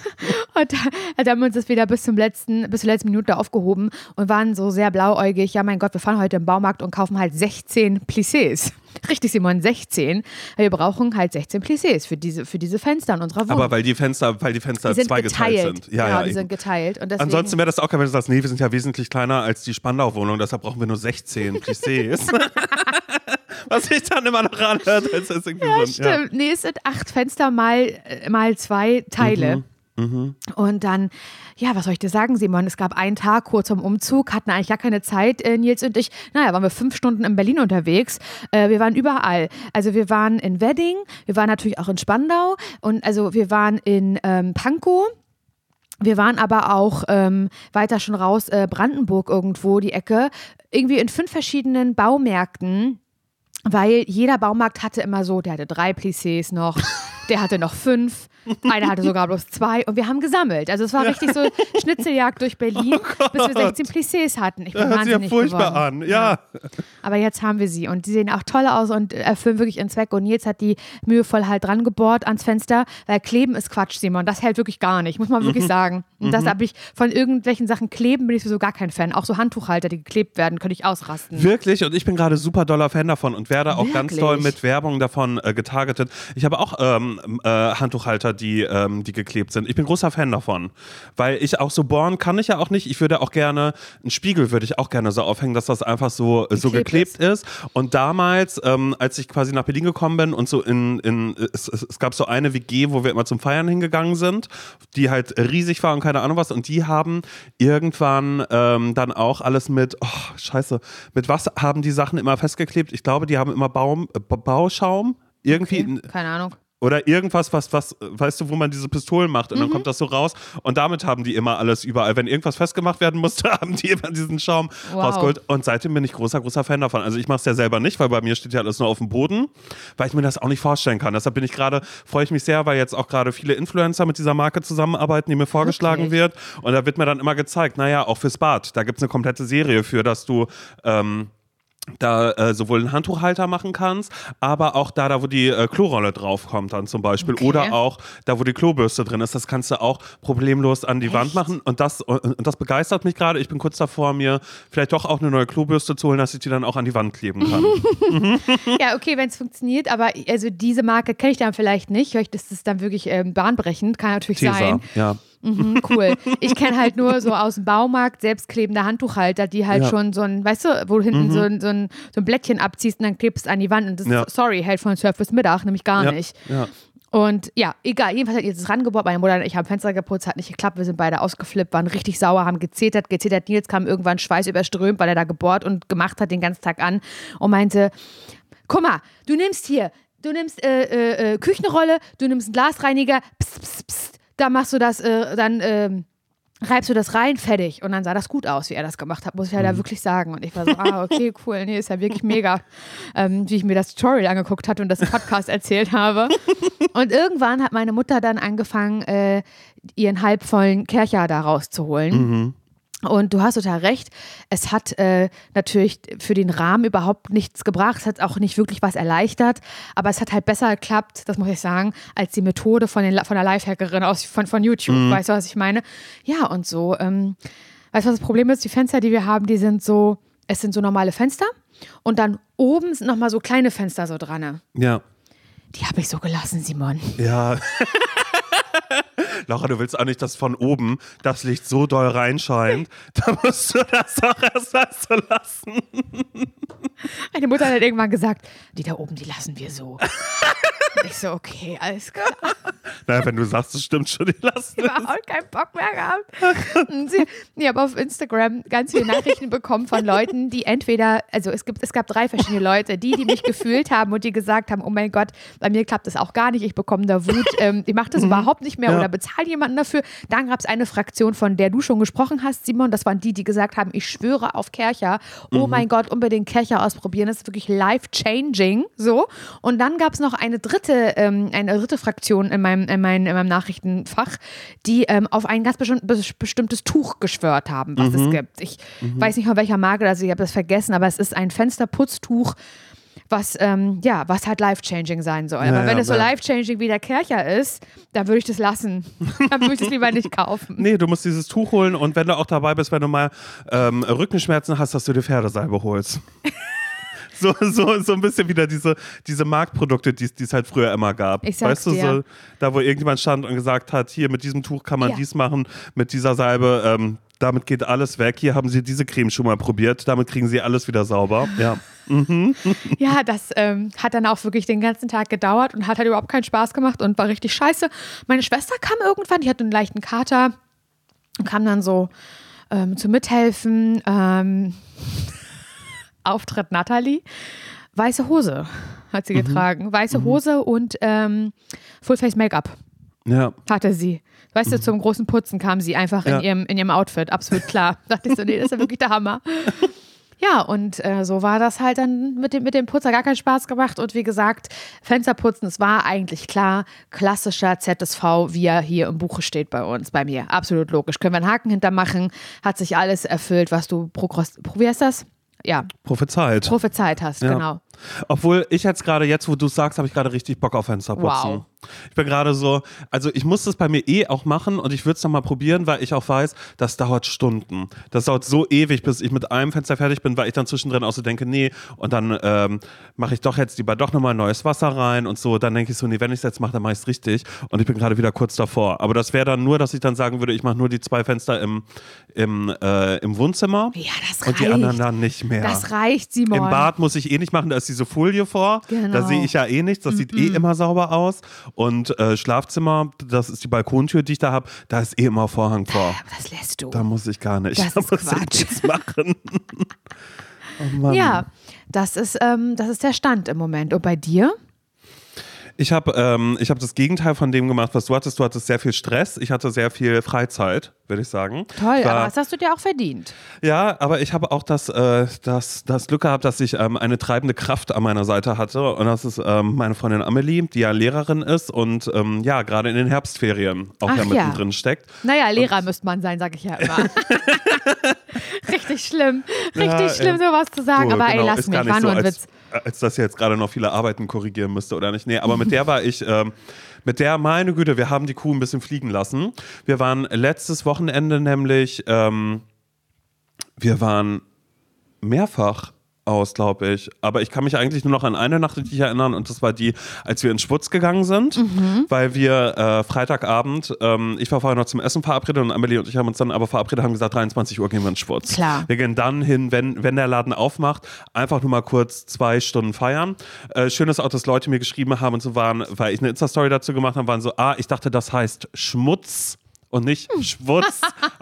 Und da, da haben wir uns das wieder bis zum letzten, bis zur letzten Minute aufgehoben und waren so sehr blauäugig. Ja, mein Gott, wir fahren heute im Baumarkt und kaufen halt sechzehn Plissés. Richtig, Simon, sechzehn. Wir brauchen halt sechzehn Plissés für diese, für diese Fenster in unserer Wohnung. Aber weil die Fenster, weil die Fenster die sind zweigeteilt geteilt. sind. Ja, genau, ja, die sind geteilt. Und deswegen, ansonsten wäre das auch geil, wenn du sagst, nee, wir sind ja wesentlich kleiner als die Spandau-Wohnung, deshalb brauchen wir nur sechzehn Plissés. Was sich dann immer noch anhört, als ist irgendwie ja, so ein, stimmt. Nee, es sind acht Fenster mal, äh, mal zwei Teile. Mhm. Mhm. Und dann, ja, was soll ich dir sagen, Simon? Es gab einen Tag kurz vorm Umzug, hatten eigentlich gar keine Zeit, äh, Nils und ich. Naja, waren wir fünf Stunden in Berlin unterwegs. Äh, wir waren überall. Also wir waren in Wedding, wir waren natürlich auch in Spandau und also wir waren in ähm, Pankow. Wir waren aber auch ähm, weiter schon raus, äh, Brandenburg irgendwo, die Ecke. Irgendwie in fünf verschiedenen Baumärkten. Weil jeder Baumarkt hatte immer so, der hatte drei Plissés noch, der hatte noch fünf, einer hatte sogar bloß zwei und wir haben gesammelt. Also es war richtig so Schnitzeljagd durch Berlin, Oh bis wir sechzehn Plissés hatten. Ich bin Das hört sich ja wahnsinnig furchtbar geworden. an, ja. Aber jetzt haben wir sie und die sehen auch toll aus und erfüllen wirklich ihren Zweck. Und Nils hat die mühevoll halt dran gebohrt ans Fenster, weil Kleben ist Quatsch, Simon. Das hält wirklich gar nicht, muss man wirklich Mhm. sagen. Und das habe ich von irgendwelchen Sachen kleben, bin ich so gar kein Fan. Auch so Handtuchhalter, die geklebt werden, könnte ich ausrasten. Wirklich, und ich bin gerade super doller Fan davon und werde auch ganz Wirklich? doll mit Werbung davon äh, getargetet. Ich habe auch ähm, äh, Handtuchhalter, die, ähm, die geklebt sind. Ich bin großer Fan davon, weil ich auch so bohren kann ich ja auch nicht. Ich würde auch gerne, einen Spiegel würde ich auch gerne so aufhängen, dass das einfach so, so geklebt ist. Und damals, ähm, als ich quasi nach Berlin gekommen bin und so in, in es, es, es gab so eine W G, wo wir immer zum Feiern hingegangen sind, die halt riesig war und keine Ahnung was, und die haben irgendwann ähm, dann auch alles mit, oh, scheiße, mit was haben die Sachen immer festgeklebt? Ich glaube, die haben immer Baum, äh, Bauschaum irgendwie. Okay, keine Ahnung. oder irgendwas, was, was, weißt du, wo man diese Pistolen macht und mhm. dann kommt das so raus und damit haben die immer alles überall. Wenn irgendwas festgemacht werden musste, haben die immer diesen Schaum wow. rausgeholt und seitdem bin ich großer, großer Fan davon. Also ich mache es ja selber nicht, weil bei mir steht ja alles nur auf dem Boden, weil ich mir das auch nicht vorstellen kann. Deshalb bin ich gerade, freue ich mich sehr, weil jetzt auch gerade viele Influencer mit dieser Marke zusammenarbeiten, die mir vorgeschlagen okay. wird und da wird mir dann immer gezeigt, naja, auch fürs Bad, da gibt es eine komplette Serie für, dass du ähm, da äh, sowohl einen Handtuchhalter machen kannst, aber auch da, da wo die äh, Klorolle draufkommt dann zum Beispiel okay. oder auch da, wo die Klobürste drin ist, das kannst du auch problemlos an die Echt? Wand machen und das, und, und das begeistert mich gerade. Ich bin kurz davor, mir vielleicht doch auch eine neue Klobürste zu holen, dass ich die dann auch an die Wand kleben kann. mhm. Ja, okay, wenn es funktioniert, aber also diese Marke kenne ich dann vielleicht nicht. Vielleicht ist es dann wirklich ähm, bahnbrechend, kann natürlich Tesa, sein. Ja. Mhm, cool. Ich kenne halt nur so aus dem Baumarkt selbstklebende Handtuchhalter, die halt ja. schon so ein, weißt du, wo du hinten mhm. so, ein, so, ein, so ein Blättchen abziehst und dann klebst du an die Wand und das, ja. sorry, hält von zwölf bis Mittag, nämlich gar ja. nicht. Ja. Und ja, egal, jedenfalls hat ihr das rangebaut, meine Mutter und ich haben Fenster geputzt, hat nicht geklappt, wir sind beide ausgeflippt, waren richtig sauer, haben gezetert, gezetert. Nils kam irgendwann schweißüberströmt, weil er da gebohrt und gemacht hat den ganzen Tag an und meinte, guck mal, du nimmst hier, du nimmst äh, äh, Küchenrolle, du nimmst einen Glasreiniger, pst, pst, pst, da machst du das, äh, dann äh, reibst du das rein, fertig. Und dann sah das gut aus, wie er das gemacht hat, muss ich ja mhm. da wirklich sagen. Und ich war so, ah, okay, cool, nee, ist ja wirklich mega, ähm, wie ich mir das Tutorial angeguckt hatte und das Podcast erzählt habe. Und irgendwann hat meine Mutter dann angefangen, äh, ihren halbvollen Kercher da rauszuholen. Mhm. Und du hast total recht, es hat äh, natürlich für den Rahmen überhaupt nichts gebracht, es hat auch nicht wirklich was erleichtert, aber es hat halt besser geklappt, das muss ich sagen, als die Methode von, den, von der Lifehackerin aus, von, von YouTube, mhm. weißt du, was ich meine? Ja, und so, ähm, weißt du, was das Problem ist? Die Fenster, die wir haben, die sind so, es sind so normale Fenster und dann oben sind nochmal so kleine Fenster so dran. Ja. Die habe ich so gelassen, Simon. Ja. Laura, du willst auch nicht, dass von oben das Licht so doll reinscheint. Da musst du das auch erst mal so lassen. Meine Mutter hat irgendwann gesagt, die da oben, die lassen wir so. Und ich so, okay, alles klar. Naja, wenn du sagst, es stimmt schon, die lassen wir. Ich habe überhaupt keinen Bock mehr gehabt. Und sie, ich habe auf Instagram ganz viele Nachrichten bekommen von Leuten, die entweder, also es gibt, es gab drei verschiedene Leute, die, die mich gefühlt haben und die gesagt haben, oh mein Gott, bei mir klappt das auch gar nicht, ich bekomme da Wut, ähm, ich mache das mhm. überhaupt nicht mehr ja. oder bezahle jemanden dafür. Dann gab es eine Fraktion, von der du schon gesprochen hast, Simon, das waren die, die gesagt haben, ich schwöre auf Kercher, oh mhm. mein Gott, unbedingt Kercher ausprobieren, das ist wirklich life-changing, so. Und dann gab es noch eine dritte, ähm, eine dritte Fraktion in meinem, in meinem, in meinem Nachrichtenfach, die ähm, auf ein ganz bestimm- bestimmtes Tuch geschwört haben, was mhm. es gibt. Ich mhm. weiß nicht, von welcher Marke, also ich habe das vergessen, aber es ist ein Fensterputztuch, was, ähm, ja, was halt life-changing sein soll. Aber ja, wenn ja, es so life-changing wie der Kercher ist, dann würde ich das lassen. Dann würde ich das lieber nicht kaufen. Nee, du musst dieses Tuch holen und wenn du auch dabei bist, wenn du mal ähm, Rückenschmerzen hast, dass du dir Pferdesalbe holst. So, so, so ein bisschen wieder diese, diese Marktprodukte, die es halt früher immer gab. Ich sag's weißt du, dir. So, da wo irgendjemand stand und gesagt hat, hier mit diesem Tuch kann man ja. dies machen, mit dieser Salbe, ähm, damit geht alles weg. Hier haben sie diese Creme schon mal probiert, damit kriegen sie alles wieder sauber. Ja, mhm. ja das ähm, hat dann auch wirklich den ganzen Tag gedauert und hat halt überhaupt keinen Spaß gemacht und war richtig scheiße. Meine Schwester kam irgendwann, die hatte einen leichten Kater und kam dann so ähm, zu mithelfen. Ähm, Auftritt Natalie. Weiße Hose hat sie mhm. getragen. Weiße mhm. Hose und ähm, Full-Face-Make-up ja. hatte sie. Weißt du, mhm. zum großen Putzen kam sie einfach ja. in, ihrem, in ihrem Outfit. Absolut klar. Da dachte ich so, nee, das ist ja wirklich der Hammer. Ja, und äh, so war das halt dann mit dem, mit dem Putzer gar keinen Spaß gemacht. Und wie gesagt, Fensterputzen, es war eigentlich klar, klassischer Z S V, wie er hier im Buche steht bei uns, bei mir. Absolut logisch. Können wir einen Haken hintermachen, hat sich alles erfüllt, was du progress... Wie heißt das? Ja. Prophezeit. Prophezeit hast, ja. genau. Obwohl ich jetzt gerade, jetzt wo du es sagst, habe ich gerade richtig Bock auf Fensterputzen. Wow. Ich bin gerade so, also ich muss das bei mir eh auch machen und ich würde es nochmal probieren, weil ich auch weiß, das dauert Stunden. Das dauert so ewig, bis ich mit einem Fenster fertig bin, weil ich dann zwischendrin auch so denke, nee, und dann ähm, mache ich doch jetzt lieber doch nochmal neues Wasser rein und so. Dann denke ich so, nee, wenn ich es jetzt mache, dann mache ich es richtig. Und ich bin gerade wieder kurz davor. Aber das wäre dann nur, dass ich dann sagen würde, ich mache nur die zwei Fenster im, im, äh, im Wohnzimmer. Ja, das reicht. Und die anderen dann nicht mehr. Das reicht, Simon. Im Bad muss ich eh nicht machen, da ist diese Folie vor. Genau. Da sehe ich ja eh nichts. Das Mm-mm. sieht eh immer sauber aus. Und äh, Schlafzimmer, das ist die Balkontür, die ich da habe, da ist eh immer Vorhang vor. Das lässt du. Da muss ich gar nicht. Das da ist muss Quatsch. ich nichts machen. Oh Mann. Ja, das ist, ähm, das ist der Stand im Moment. Und bei dir? Ich habe ähm, ich hab das Gegenteil von dem gemacht, was du hattest. Du hattest sehr viel Stress. Ich hatte sehr viel Freizeit, würde ich sagen. Toll, ich war, aber das hast du dir auch verdient. Ja, aber ich habe auch das, äh, das, das Glück gehabt, dass ich ähm, eine treibende Kraft an meiner Seite hatte. Und das ist ähm, meine Freundin Amelie, die ja Lehrerin ist und ähm, ja, gerade in den Herbstferien auch Ach ja ja. mittendrin steckt. Naja, Lehrer müsste man sein, sage ich ja immer. Richtig schlimm. Richtig Ja, schlimm, ähm, sowas zu sagen. Oh, aber genau, ey, lass ist mich, gar nicht war so, nur ein als, Witz. als dass ich jetzt gerade noch viele Arbeiten korrigieren müsste oder nicht. Nee, aber mit der war ich, ähm, mit der, meine Güte, wir haben die Kuh ein bisschen fliegen lassen. Wir waren letztes Wochenende nämlich, ähm, wir waren mehrfach aus, glaube ich. Aber ich kann mich eigentlich nur noch an eine Nacht richtig erinnern und das war die, als wir in Schwutz gegangen sind, mhm. weil wir äh, Freitagabend, ähm, ich war vorher noch zum Essen verabredet und Amelie und ich haben uns dann aber verabredet, haben gesagt, dreiundzwanzig Uhr gehen wir in Schwutz. Klar. Wir gehen dann hin, wenn, wenn der Laden aufmacht, einfach nur mal kurz zwei Stunden feiern. Äh, schön ist auch, dass Leute mir geschrieben haben und so waren, weil ich eine Insta-Story dazu gemacht habe, waren so, ah, ich dachte, das heißt Schmutz. Und nicht Schwutz.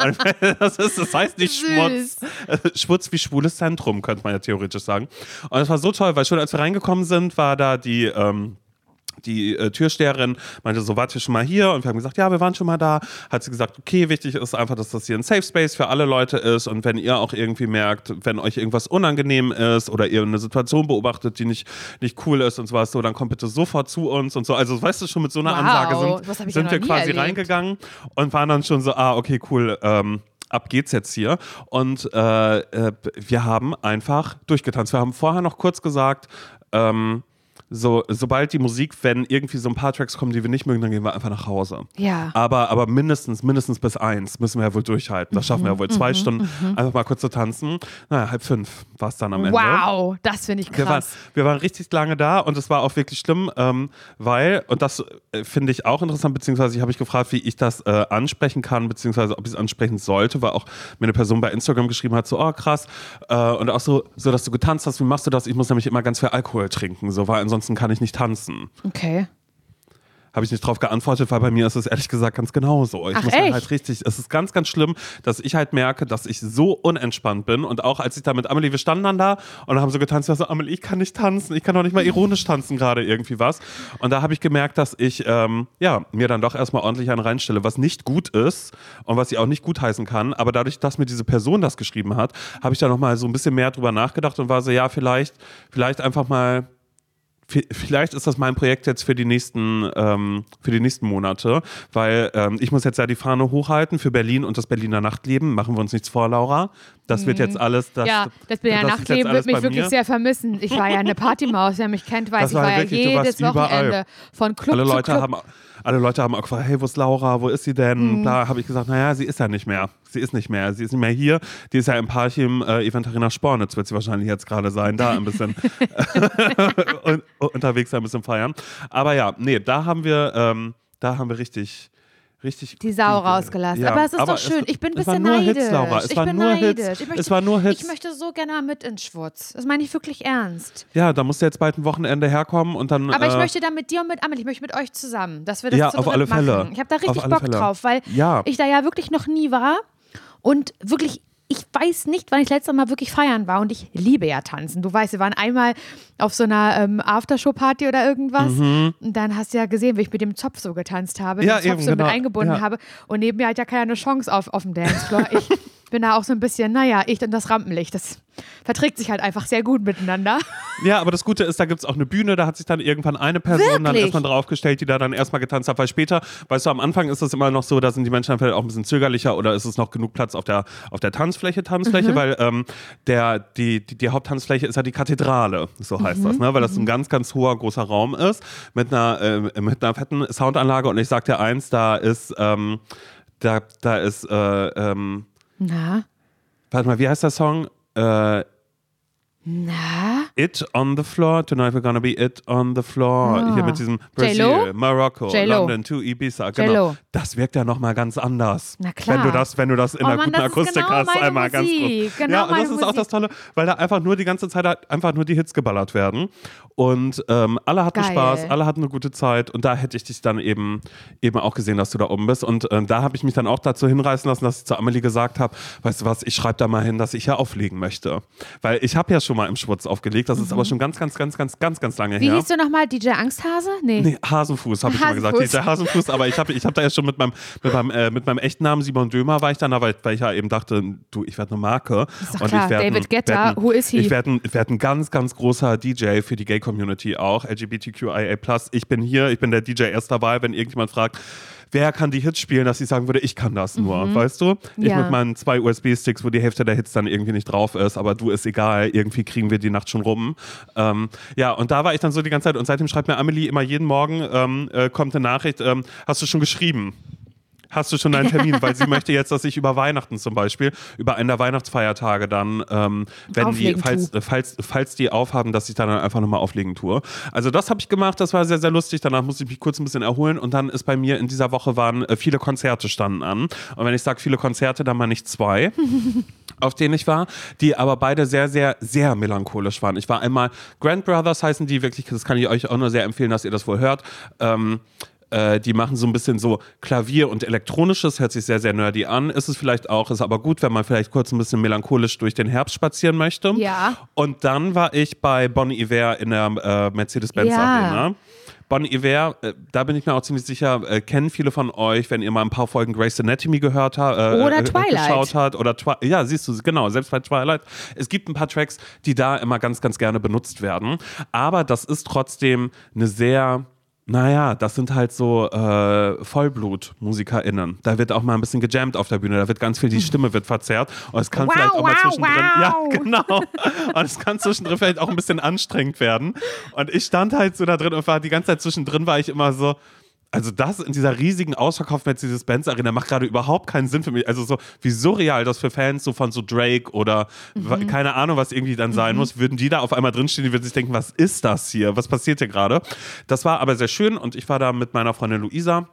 das, ist, das heißt nicht Süß. Schmutz. Schwutz wie schwules Zentrum, könnte man ja theoretisch sagen. Und das war so toll, weil schon als wir reingekommen sind, war da die... Ähm, Die äh, Türsteherin meinte so, wart ihr schon mal hier? Und wir haben gesagt, ja, wir waren schon mal da. Hat sie gesagt, okay, wichtig ist einfach, dass das hier ein Safe Space für alle Leute ist. Und wenn ihr auch irgendwie merkt, wenn euch irgendwas unangenehm ist oder ihr eine Situation beobachtet, die nicht, nicht cool ist und sowas, so, dann kommt bitte sofort zu uns und so. Also, weißt du, schon mit so einer Wow, Ansage das hab sind, ich sind ja wir noch nie quasi erlebt. reingegangen und waren dann schon so, ah, okay, cool, ähm, ab geht's jetzt hier. Und äh, äh, wir haben einfach durchgetanzt. Wir haben vorher noch kurz gesagt, ähm, So, sobald die Musik, wenn irgendwie so ein paar Tracks kommen, die wir nicht mögen, dann gehen wir einfach nach Hause. Ja. Aber, aber mindestens, mindestens bis eins müssen wir ja wohl durchhalten. Das schaffen wir ja wohl. Zwei mhm, Stunden mhm. einfach mal kurz zu tanzen. Naja, halb fünf war es dann am Ende. Wow, das finde ich krass. Wir waren, wir waren richtig lange da und es war auch wirklich schlimm, ähm, weil, und das äh, finde ich auch interessant, beziehungsweise ich habe mich gefragt, wie ich das äh, ansprechen kann, beziehungsweise ob ich es ansprechen sollte, weil auch mir eine Person bei Instagram geschrieben hat, so, oh krass, äh, und auch so, so, dass du getanzt hast, wie machst du das? Ich muss nämlich immer ganz viel Alkohol trinken, so, weil ansonsten kann ich nicht tanzen. Okay. Habe ich nicht drauf geantwortet, weil bei mir ist es ehrlich gesagt ganz genauso. Ich Ach, muss echt? halt richtig, es ist ganz, ganz schlimm, dass ich halt merke, dass ich so unentspannt bin und auch als ich da mit Amelie, wir standen dann da und haben so getanzt, ich war so, Amelie, ich kann nicht tanzen, ich kann doch nicht mal ironisch tanzen gerade irgendwie was. Und da habe ich gemerkt, dass ich ähm, ja, mir dann doch erstmal ordentlich einen reinstelle, was nicht gut ist und was ich auch nicht gutheißen kann, aber dadurch, dass mir diese Person das geschrieben hat, habe ich da nochmal so ein bisschen mehr drüber nachgedacht und war so, ja, vielleicht, vielleicht einfach mal Vielleicht ist das mein Projekt jetzt für die nächsten, ähm, für die nächsten Monate, weil ähm, ich muss jetzt ja die Fahne hochhalten für Berlin und das Berliner Nachtleben. Machen wir uns nichts vor, Laura. Das mhm. wird jetzt alles... Das, ja, das Berliner das Nachtleben wird mich wirklich mir. sehr vermissen. Ich war ja eine Partymaus, wer mich kennt, weiß, Das ich war war ja wirklich, du jedes warst Wochenende überall. von Club alle zu Leute Club. Haben, alle Leute haben auch gefragt, hey, wo ist Laura, wo ist sie denn? Mhm. Da habe ich gesagt, naja, sie ist ja nicht mehr. Sie ist nicht mehr. Sie ist nicht mehr hier. Die ist ja im Parchim äh, Event Arena Spornitz, wird sie wahrscheinlich jetzt gerade sein, da ein bisschen und, unterwegs sein, ein bisschen feiern. Aber ja, nee, da haben wir, ähm, da haben wir richtig... Richtig die Sau die, rausgelassen. Ja, aber es ist aber doch schön. Es, ich bin ein es bisschen war nur neidisch. Hits, Laura. Es ich war bin nur neidisch. Hits. Ich möchte, es war nur Hits. Ich möchte so gerne mal mit ins Schwutz. Das meine ich wirklich ernst. Ja, da musst du jetzt bald ein Wochenende herkommen und dann. Aber äh, ich möchte da mit dir und mit Amelie, ich möchte mit euch zusammen, dass wir das ja, zu auf dritt alle Fälle. machen. Ich habe da richtig auf alle Bock Fälle. drauf, weil ja. ich da ja wirklich noch nie war und wirklich. Ich weiß nicht, wann ich das letzte Mal wirklich feiern war und ich liebe ja tanzen. Du weißt, wir waren einmal auf so einer ähm, Aftershow-Party oder irgendwas Mhm. und dann hast du ja gesehen, wie ich mit dem Zopf so getanzt habe, Ja, den Zopf eben, so genau. mit eingebunden Ja. habe und neben mir hat ja keiner eine Chance auf, auf dem Dancefloor. Ich bin da auch so ein bisschen, naja, ich und das Rampenlicht, das verträgt sich halt einfach sehr gut miteinander. Ja, aber das Gute ist, da gibt es auch eine Bühne, da hat sich dann irgendwann eine Person Wirklich? dann erstmal draufgestellt, die da dann erstmal getanzt hat, weil später, weißt du, am Anfang ist es immer noch so, da sind die Menschen dann vielleicht auch ein bisschen zögerlicher oder ist es noch genug Platz auf der, auf der Tanzfläche, Tanzfläche, Mhm. weil ähm, der, die, die, die Haupttanzfläche ist ja die Kathedrale, so heißt Mhm. das, ne? Weil das ein ganz, ganz hoher, großer Raum ist mit einer, äh, mit einer fetten Soundanlage und ich sag dir eins, da ist, ähm, da, da ist, äh, ähm, Na? warte mal, wie heißt der Song? Äh, Na? It on the floor, tonight we're gonna be it on the floor. Ah. Hier mit diesem Brazil, J-Lo? Morocco, J-Lo. London to Ibiza. Genau. J-Lo. Das wirkt ja nochmal ganz anders. Na klar. Wenn du das, wenn du das in Oh einer Mann, guten das ist Akustik genau hast, meine einmal ganz Musik. groß. Genau ja, und meine das ist auch Musik. das Tolle, weil da einfach nur die ganze Zeit halt einfach nur die Hits geballert werden. Und ähm, alle hatten Geil. Spaß, alle hatten eine gute Zeit. Und da hätte ich dich dann eben, eben auch gesehen, dass du da oben bist. Und ähm, da habe ich mich dann auch dazu hinreißen lassen, dass ich zu Amelie gesagt habe, weißt du was, ich schreibe da mal hin, dass ich hier auflegen möchte. Weil ich habe ja schon mal im Schwutz aufgelegt. aufgelegt. Das ist mhm. aber schon ganz, ganz, ganz, ganz, ganz, ganz lange Wie her. hieß du nochmal? D J Angsthase? Nee. Nee, Hasenfuß, habe ich immer gesagt. D J Hasenfuß, aber ich habe ich hab da erst schon mit meinem, mit, meinem, äh, mit meinem echten Namen Simon Dömer war ich dann da, weil, weil ich ja eben dachte, du, ich werde eine Marke. Ist doch und klar, ich werd David ein, Guetta, werd ein, who is he? Ich werde ein, werd ein ganz, ganz großer D J für die Gay-Community auch, L G B T Q I A plus. Ich bin hier, ich bin der D J erster Wahl, wenn irgendjemand fragt, wer kann die Hits spielen, dass ich sagen würde, ich kann das nur, mhm. weißt du? Ich ja. mit meinen zwei U S B-Sticks, wo die Hälfte der Hits dann irgendwie nicht drauf ist, aber du, ist egal, irgendwie kriegen wir die Nacht schon rum. Ähm, ja, und da war ich dann so die ganze Zeit und seitdem schreibt mir Amelie immer jeden Morgen, ähm, äh, kommt eine Nachricht, ähm, hast du schon geschrieben? Hast du schon einen Termin? Weil sie möchte jetzt, dass ich über Weihnachten zum Beispiel, über einen der Weihnachtsfeiertage dann, ähm, wenn die, falls, falls, falls die aufhaben, dass ich dann einfach nochmal auflegen tue. Also das habe ich gemacht, das war sehr, sehr lustig. Danach musste ich mich kurz ein bisschen erholen und dann ist bei mir in dieser Woche waren äh, viele Konzerte standen an. Und wenn ich sage viele Konzerte, dann meine ich zwei. auf denen ich war, die aber beide sehr, sehr, sehr melancholisch waren. Ich war einmal, Grand Brothers heißen die wirklich, das kann ich euch auch nur sehr empfehlen, dass ihr das wohl hört. Ähm, Die machen so ein bisschen so Klavier und Elektronisches, hört sich sehr, sehr nerdy an. Ist es vielleicht auch, ist aber gut, wenn man vielleicht kurz ein bisschen melancholisch durch den Herbst spazieren möchte. Ja. Und dann war ich bei Bon Iver in der äh, Mercedes-Benz ja. Arena. Bon Iver, äh, da bin ich mir auch ziemlich sicher, äh, kennen viele von euch, wenn ihr mal ein paar Folgen Grey's Anatomy gehört habt, äh, oder äh, Twilight. geschaut habt. Oder Twi- ja, siehst du, genau, selbst bei Twilight. Es gibt ein paar Tracks, die da immer ganz, ganz gerne benutzt werden. Aber das ist trotzdem eine sehr... Naja, das sind halt so äh, Vollblut-MusikerInnen. Da wird auch mal ein bisschen gejammt auf der Bühne, da wird ganz viel, die Stimme wird verzerrt und es kann wow, vielleicht auch mal wow, zwischendrin, wow. ja genau, und es kann zwischendrin vielleicht auch ein bisschen anstrengend werden. Und ich stand halt so da drin und war die ganze Zeit zwischendrin, war ich immer so, also das in dieser riesigen ausverkauften Mercedes-Benz-Arena macht gerade überhaupt keinen Sinn für mich. Also so, wie surreal das für Fans so von so Drake oder mhm. keine Ahnung, was irgendwie dann sein mhm. muss, würden die da auf einmal drinstehen, die würden sich denken, was ist das hier? Was passiert hier gerade? Das war aber sehr schön und ich war da mit meiner Freundin Luisa.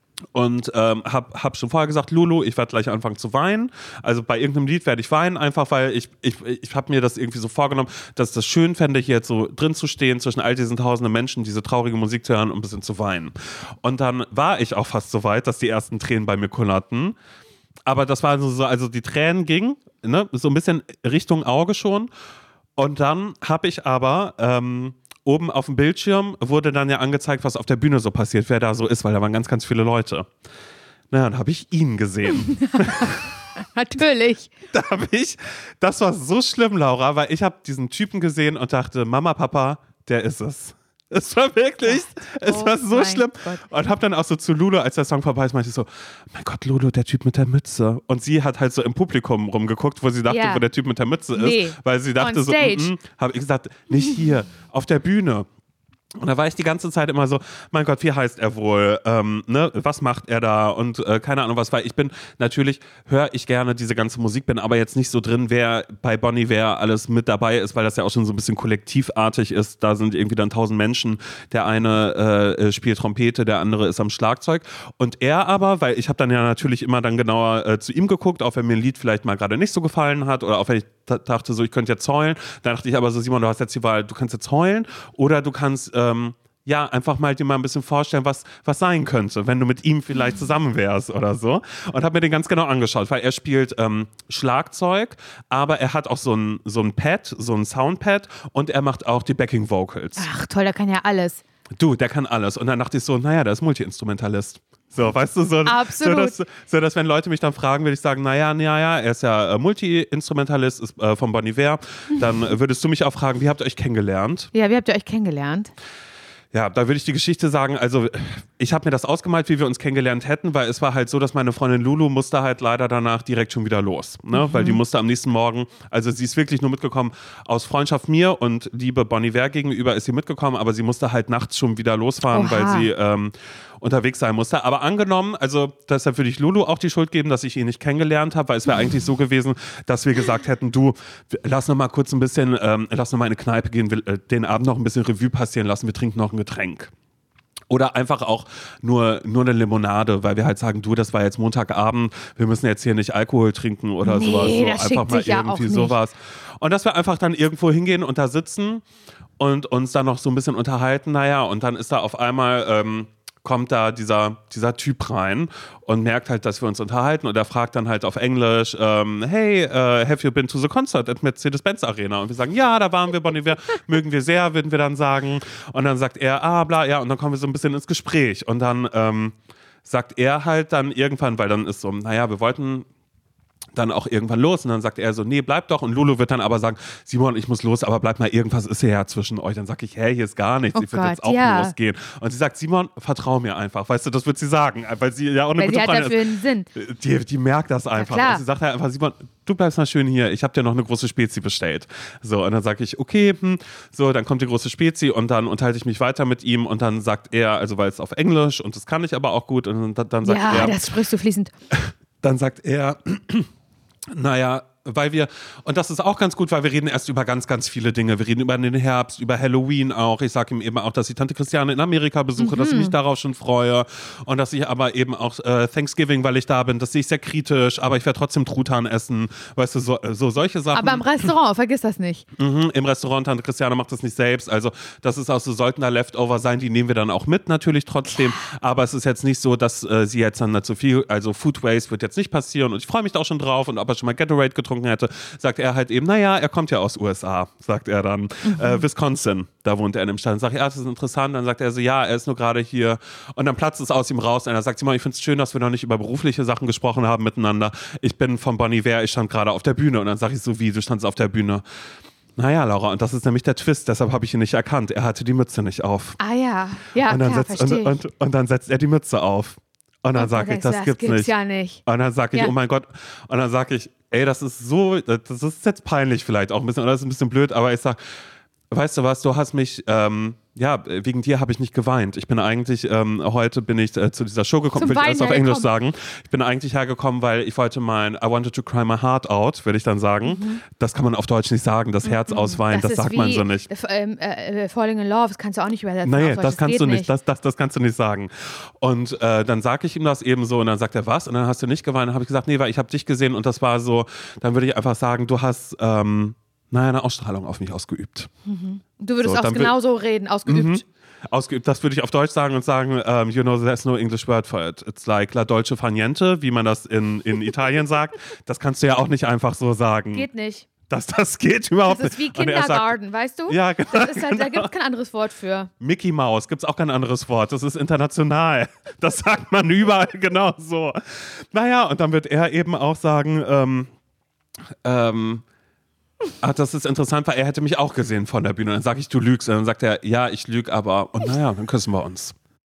Und ähm, hab, hab schon vorher gesagt, Lulu, ich werde gleich anfangen zu weinen. Also bei irgendeinem Lied werde ich weinen, einfach weil ich, ich, ich habe mir das irgendwie so vorgenommen, dass ich das schön fände, hier jetzt so drin zu stehen, zwischen all diesen tausenden Menschen, diese traurige Musik zu hören und ein bisschen zu weinen. Und dann war ich auch fast so weit, dass die ersten Tränen bei mir kullerten. Aber das war so, also die Tränen gingen, ne, so ein bisschen Richtung Auge schon. Und dann habe ich aber... Ähm, Oben auf dem Bildschirm wurde dann ja angezeigt, was auf der Bühne so passiert, wer da so ist, weil da waren ganz, ganz viele Leute. Na, dann habe ich ihn gesehen. Natürlich. Da habe ich, das war so schlimm, Laura, weil ich habe diesen Typen gesehen und dachte, Mama, Papa, der ist es. Es war wirklich, Gott. es oh war so schlimm. Gott. Und hab dann auch so zu Lulu, als der Song vorbei ist, meinte ich so, mein Gott, Lulu, der Typ mit der Mütze. Und sie hat halt so im Publikum rumgeguckt, wo sie dachte, yeah. wo der Typ mit der Mütze ist. Nee. Weil sie dachte so, habe ich gesagt, nicht hier, auf der Bühne. Und da war ich die ganze Zeit immer so, mein Gott, wie heißt er wohl? Ähm, ne? Was macht er da? Und äh, keine Ahnung was, weil ich bin, natürlich höre ich gerne diese ganze Musik, bin aber jetzt nicht so drin, wer bei Bon Iver alles mit dabei ist, weil das ja auch schon so ein bisschen kollektivartig ist. Da sind irgendwie dann tausend Menschen. Der eine äh, spielt Trompete, der andere ist am Schlagzeug. Und er aber, weil ich habe dann ja natürlich immer dann genauer äh, zu ihm geguckt, auch wenn mir ein Lied vielleicht mal gerade nicht so gefallen hat oder auch wenn ich t- dachte so, ich könnte jetzt heulen. Dann dachte ich aber so, Simon, du hast jetzt die Wahl, du kannst jetzt heulen oder du kannst ähm, ja, einfach mal dir mal ein bisschen vorstellen, was, was sein könnte, wenn du mit ihm vielleicht zusammen wärst oder so. Und habe mir den ganz genau angeschaut, weil er spielt ähm, Schlagzeug, aber er hat auch so ein, so ein Pad, so ein Soundpad und er macht auch die Backing Vocals. Ach toll, der kann ja alles. Du, der kann alles. Und dann dachte ich so, naja, der ist Multi-Instrumentalist. So, weißt du, so, Absolut. so, dass, so, dass wenn Leute mich dann fragen, würde ich sagen, naja, naja, er ist ja äh, Multi-Instrumentalist, ist äh, von Bon Iver. Dann äh, würdest du mich auch fragen, wie habt ihr euch kennengelernt? Ja, wie habt ihr euch kennengelernt? Ja, da würde ich die Geschichte sagen, also ich habe mir das ausgemalt, wie wir uns kennengelernt hätten, weil es war halt so, dass meine Freundin Lulu musste halt leider danach direkt schon wieder los, ne? Mhm. Weil die musste am nächsten Morgen, also sie ist wirklich nur mitgekommen aus Freundschaft mir und Liebe Bon Iver gegenüber ist sie mitgekommen, aber sie musste halt nachts schon wieder losfahren, Oha. weil sie ähm, unterwegs sein musste. Aber angenommen, also deshalb würde ich Lulu auch die Schuld geben, dass ich ihn nicht kennengelernt habe, weil es wäre eigentlich so gewesen, dass wir gesagt hätten, du, lass noch mal kurz ein bisschen, ähm, lass noch mal in eine Kneipe gehen, wir, äh, den Abend noch ein bisschen Revue passieren lassen, wir trinken noch ein Getränk. Oder einfach auch nur, nur eine Limonade, weil wir halt sagen, du, das war jetzt Montagabend, wir müssen jetzt hier nicht Alkohol trinken oder nee, sowas. So, das einfach mal ja irgendwie sowas. Und dass wir einfach dann irgendwo hingehen und da sitzen und uns dann noch so ein bisschen unterhalten, naja, und dann ist da auf einmal, ähm, kommt da dieser, dieser Typ rein und merkt halt, dass wir uns unterhalten und er fragt dann halt auf Englisch, ähm, hey, uh, have you been to the concert at Mercedes-Benz Arena? Und wir sagen, ja, da waren wir, Bon Iver, mögen wir sehr, würden wir dann sagen. Und dann sagt er, ah, bla, ja, und dann kommen wir so ein bisschen ins Gespräch. Und dann ähm, sagt er halt dann irgendwann, weil dann ist so, naja, wir wollten dann auch irgendwann los und dann sagt er so, nee, bleib doch und Lulu wird dann aber sagen, Simon, ich muss los, aber bleib mal, irgendwas ist hier ja zwischen euch. Dann sag ich, hey, hier ist gar nichts, oh ich will jetzt auch ja. losgehen. Und sie sagt, Simon, vertrau mir einfach, weißt du, das wird sie sagen, weil sie ja auch eine weil gute sie hat Freundin dafür einen Sinn. ist. Die, die merkt das einfach. Ja, und sie sagt halt einfach, Simon, du bleibst mal schön hier, ich habe dir noch eine große Spezi bestellt. So, und dann sage ich, okay, hm. so, dann kommt die große Spezi und dann unterhalte ich mich weiter mit ihm und dann sagt er, also weil es auf Englisch und das kann ich aber auch gut und dann, dann sagt ja, er, das sprichst du fließend. dann sagt er, naja, weil wir, und das ist auch ganz gut, weil wir reden erst über ganz, ganz viele Dinge. Wir reden über den Herbst, über Halloween auch. Ich sage ihm eben auch, dass ich Tante Christiane in Amerika besuche, mhm. dass ich mich darauf schon freue. Und dass ich aber eben auch äh, Thanksgiving, weil ich da bin, das sehe ich sehr kritisch, aber ich werde trotzdem Truthahn essen. Weißt du, so, so solche Sachen. Aber im Restaurant, vergiss das nicht. Mhm, im Restaurant, Tante Christiane macht das nicht selbst. Also das ist auch so, sollten da Leftover sein, die nehmen wir dann auch mit, natürlich trotzdem. Aber es ist jetzt nicht so, dass äh, sie jetzt dann nicht so viel, also Food Waste wird jetzt nicht passieren. Und ich freue mich da auch schon drauf. Und ob er schon mal Gatorade getrunken hätte, sagt er halt eben, naja, er kommt ja aus U S A, sagt er dann. Mhm. Äh, Wisconsin, da wohnt er in dem Stadt. Dann sag ich, ja, das ist interessant. Dann sagt er so, ja, er ist nur gerade hier. Und dann platzt es aus ihm raus. Und er sagt, Simon, ich finde es schön, dass wir noch nicht über berufliche Sachen gesprochen haben miteinander. Ich bin von Bon Iver, ich stand gerade auf der Bühne. Und dann sage ich so, wie, du standst auf der Bühne? Naja, Laura, und das ist nämlich der Twist, deshalb habe ich ihn nicht erkannt. Er hatte die Mütze nicht auf. Ah ja, ja, und dann klar, setzt, und, und, und dann setzt er die Mütze auf. Und dann sage ich, das, das gibt's, gibt's nicht. ja nicht. Und dann sage ich, ja. oh mein Gott. Und dann sage ich, ey, das ist so, das ist jetzt peinlich vielleicht auch ein bisschen, oder das ist ein bisschen blöd, aber ich sage, weißt du was, du hast mich, ähm, ja, wegen dir habe ich nicht geweint. Ich bin eigentlich, ähm, heute bin ich äh, zu dieser Show gekommen, Zum will ich erst auf Englisch hergekommen. sagen. Ich bin eigentlich hergekommen, weil ich wollte mein I wanted to cry my heart out, würde ich dann sagen. Mhm. Das kann man auf Deutsch nicht sagen, das Herz mhm. ausweinen, das, das sagt man so nicht. Äh, äh, Falling in Love, das kannst du auch nicht übersetzen. Nee, das, das kannst du nicht, nicht. Das, das, das kannst du nicht sagen. Und äh, dann sage ich ihm das eben so und dann sagt er, was? Und dann hast du nicht geweint. Dann habe ich gesagt, nee, weil ich habe dich gesehen und das war so, dann würde ich einfach sagen, du hast ähm, naja, eine Ausstrahlung auf mich ausgeübt. Mhm. Du würdest so, auch genauso reden, ausgeübt. Mhm. Ausgeübt, das würde ich auf Deutsch sagen und sagen, um, you know, there's no English word for it. It's like la dolce fa niente, wie man das in, in Italien sagt. Das kannst du ja auch nicht einfach so sagen. Geht nicht. Das, das geht überhaupt nicht. Das ist wie Kindergarten, sagt, weißt du? Ja, genau. Das ist halt, genau. Da gibt es kein anderes Wort für. Mickey Mouse gibt es auch kein anderes Wort. Das ist international. Das sagt man überall genau so. Naja, und dann wird er eben auch sagen, ähm, ähm, ach, das ist interessant, weil er hätte mich auch gesehen von der Bühne. Und dann sage ich, du lügst. Und dann sagt er, ja, ich lüge, aber, und naja, dann küssen wir uns.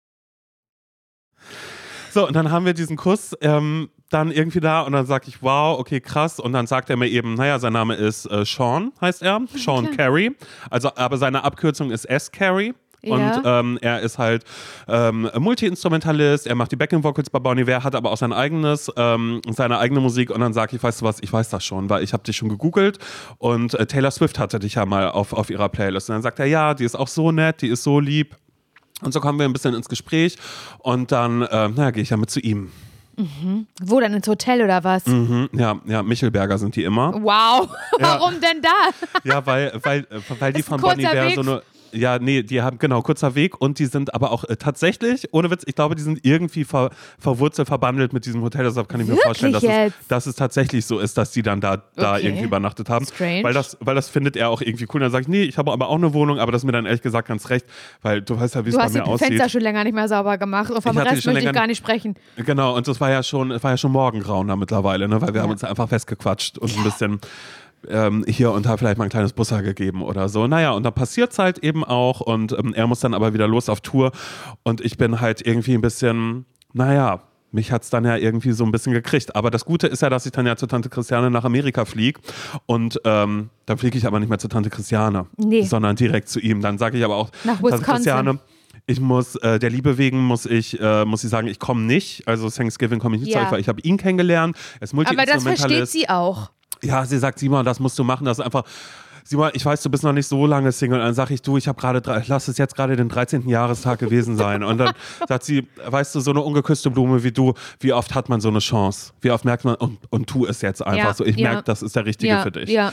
So, und dann haben wir diesen Kuss ähm, dann irgendwie da und dann sage ich, wow, okay, krass. Und dann sagt er mir eben, naja, sein Name ist äh, Sean, heißt er, Sean okay. Carey. Also, aber seine Abkürzung ist S. Carey. Und ja. ähm, er ist halt ähm, Multi-Instrumentalist, er macht die Backing-Vocals bei Bon Iver, hat aber auch sein eigenes, ähm, seine eigene Musik und dann sage ich, weißt du was, ich weiß das schon, weil ich habe dich schon gegoogelt und äh, Taylor Swift hatte dich ja mal auf, auf ihrer Playlist. Und dann sagt er, ja, die ist auch so nett, die ist so lieb. Und so kommen wir ein bisschen ins Gespräch und dann, äh, naja, gehe ich ja mit zu ihm. Mhm. Wo, dann ins Hotel oder was? Mhm, ja, ja, Michelberger sind die immer. Wow, ja. Warum denn da? Ja, weil, weil, weil die von Bon Iver so eine... Ja, nee, die haben, genau, kurzer Weg und die sind aber auch äh, tatsächlich, ohne Witz, ich glaube, die sind irgendwie ver, verwurzelt, verbandelt mit diesem Hotel, deshalb kann ich mir Wirklich vorstellen, dass jetzt? es, dass es tatsächlich so ist, dass die dann da, da okay. irgendwie übernachtet haben. Strange. Weil das, weil das findet er auch irgendwie cool. Und dann sage ich, nee, ich habe aber auch eine Wohnung, aber das ist mir dann ehrlich gesagt ganz recht, weil du weißt ja, wie es bei mir aussieht. Du hast die Fenster schon länger nicht mehr sauber gemacht und vom Rest möchte ich gar nicht sprechen. Genau, und das war ja schon, war ja schon Morgengrauen da mittlerweile, ne? Weil wir ja. haben uns einfach festgequatscht und ja. ein bisschen... Ähm, hier und da vielleicht mal ein kleines Busser gegeben oder so. Naja, und dann passiert es halt eben auch und ähm, er muss dann aber wieder los auf Tour und ich bin halt irgendwie ein bisschen, naja, mich hat es dann ja irgendwie so ein bisschen gekriegt. Aber das Gute ist ja, dass ich dann ja zu Tante Christiane nach Amerika fliege und ähm, dann fliege ich aber nicht mehr zu Tante Christiane, nee. sondern direkt zu ihm. Dann sage ich aber auch, nach Tante Christiane, ich muss, äh, der Liebe wegen muss ich, äh, muss ich sagen, ich komme nicht. Also Thanksgiving komme ich nicht, ja. weil ich habe ihn kennengelernt. Er ist Multi-Instrumentalist. Aber das versteht sie auch. Ja, sie sagt, Simon, das musst du machen, das ist einfach, Simon, ich weiß, du bist noch nicht so lange Single. Und dann sage ich, du, ich habe gerade, lass es jetzt gerade den dreizehnten Jahrestag gewesen sein. Und dann sagt sie, weißt du, so eine ungeküsste Blume wie du, wie oft hat man so eine Chance? Wie oft merkt man, und, und tu es jetzt einfach ja, so, ich ja. merke, das ist der Richtige ja, für dich. Ja.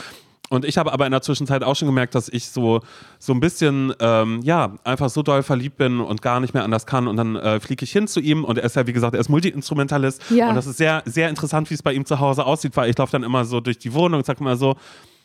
Und ich habe aber in der Zwischenzeit auch schon gemerkt, dass ich so, so ein bisschen, ähm, ja, einfach so doll verliebt bin und gar nicht mehr anders kann. Und dann äh, fliege ich hin zu ihm und er ist ja, wie gesagt, er ist Multi-Instrumentalist. Ja. Und das ist sehr, sehr interessant, wie es bei ihm zu Hause aussieht, weil ich laufe dann immer so durch die Wohnung und sage immer so,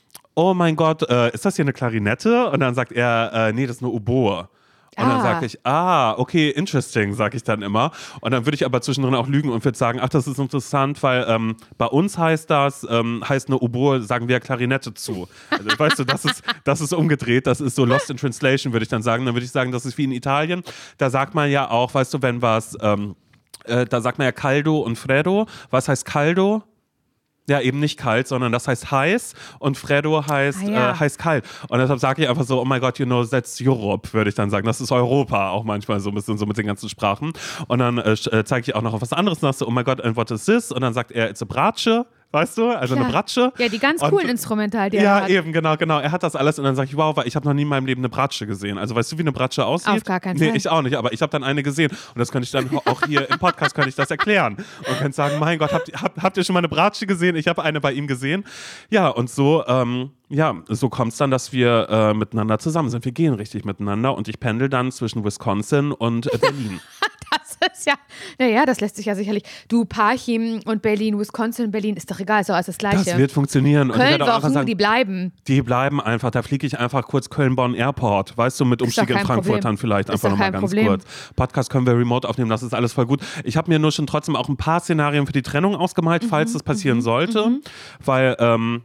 oh mein Gott, äh, ist das hier eine Klarinette? Und dann sagt er, äh, nee, das ist eine Oboe. Und dann Ah. sage ich, ah, okay, interesting, sage ich dann immer. Und dann würde ich aber zwischendrin auch lügen und würde sagen, ach, das ist interessant, weil ähm, bei uns heißt das, ähm, heißt eine Oboe, sagen wir Klarinette zu. Also, weißt du, das ist, das ist umgedreht, das ist so lost in translation, würde ich dann sagen. Dann würde ich sagen, das ist wie in Italien. Da sagt man ja auch, weißt du, wenn was, ähm, äh, da sagt man ja Caldo und Freddo. Was heißt Caldo? Ja, eben nicht kalt, sondern das heißt heiß und Freddo heißt, Ah, ja. äh, heißt kalt. Und deshalb sage ich einfach so, oh my God, you know, that's Europe, würde ich dann sagen. Das ist Europa, auch manchmal so ein bisschen so mit den ganzen Sprachen. Und dann äh, zeige ich auch noch auf was anderes und sage so, oh my God, and what is this? Und dann sagt er, it's a bratsche. Weißt du? Also Klar. eine Bratsche. Ja, die ganz Und- coolen Instrumental, die er Ja, hat. eben, genau, genau. Er hat das alles und dann sage ich, wow, weil ich habe noch nie in meinem Leben eine Bratsche gesehen. Also weißt du, wie eine Bratsche aussieht? Auf gar keinen Nee, Fall. ich auch nicht, aber ich habe dann eine gesehen und das könnte ich dann auch hier im Podcast könnte ich das erklären und könnte sagen, mein Gott, habt, habt, habt ihr schon mal eine Bratsche gesehen? Ich habe eine bei ihm gesehen. Ja, und so, ähm, ja, so kommt es dann, dass wir äh, miteinander zusammen sind. Wir gehen richtig miteinander und ich pendel dann zwischen Wisconsin und äh, Berlin. Das ist ja, naja, das lässt sich ja sicherlich. Du, Parchim und Berlin, Wisconsin, Berlin, ist doch egal, ist doch alles das Gleiche. Das wird funktionieren. Und ich werde auch einfach Köln-Wochen, sagen, die bleiben. Die bleiben einfach, da fliege ich einfach kurz Köln-Bonn Airport, weißt du, mit Ist doch Umstieg in kein Frankfurt Problem. dann vielleicht Ist einfach doch nochmal kein ganz Problem. kurz. Podcast können wir remote aufnehmen, das ist alles voll gut. Ich habe mir nur schon trotzdem auch ein paar Szenarien für die Trennung ausgemalt, Mhm, falls das passieren sollte, weil ähm,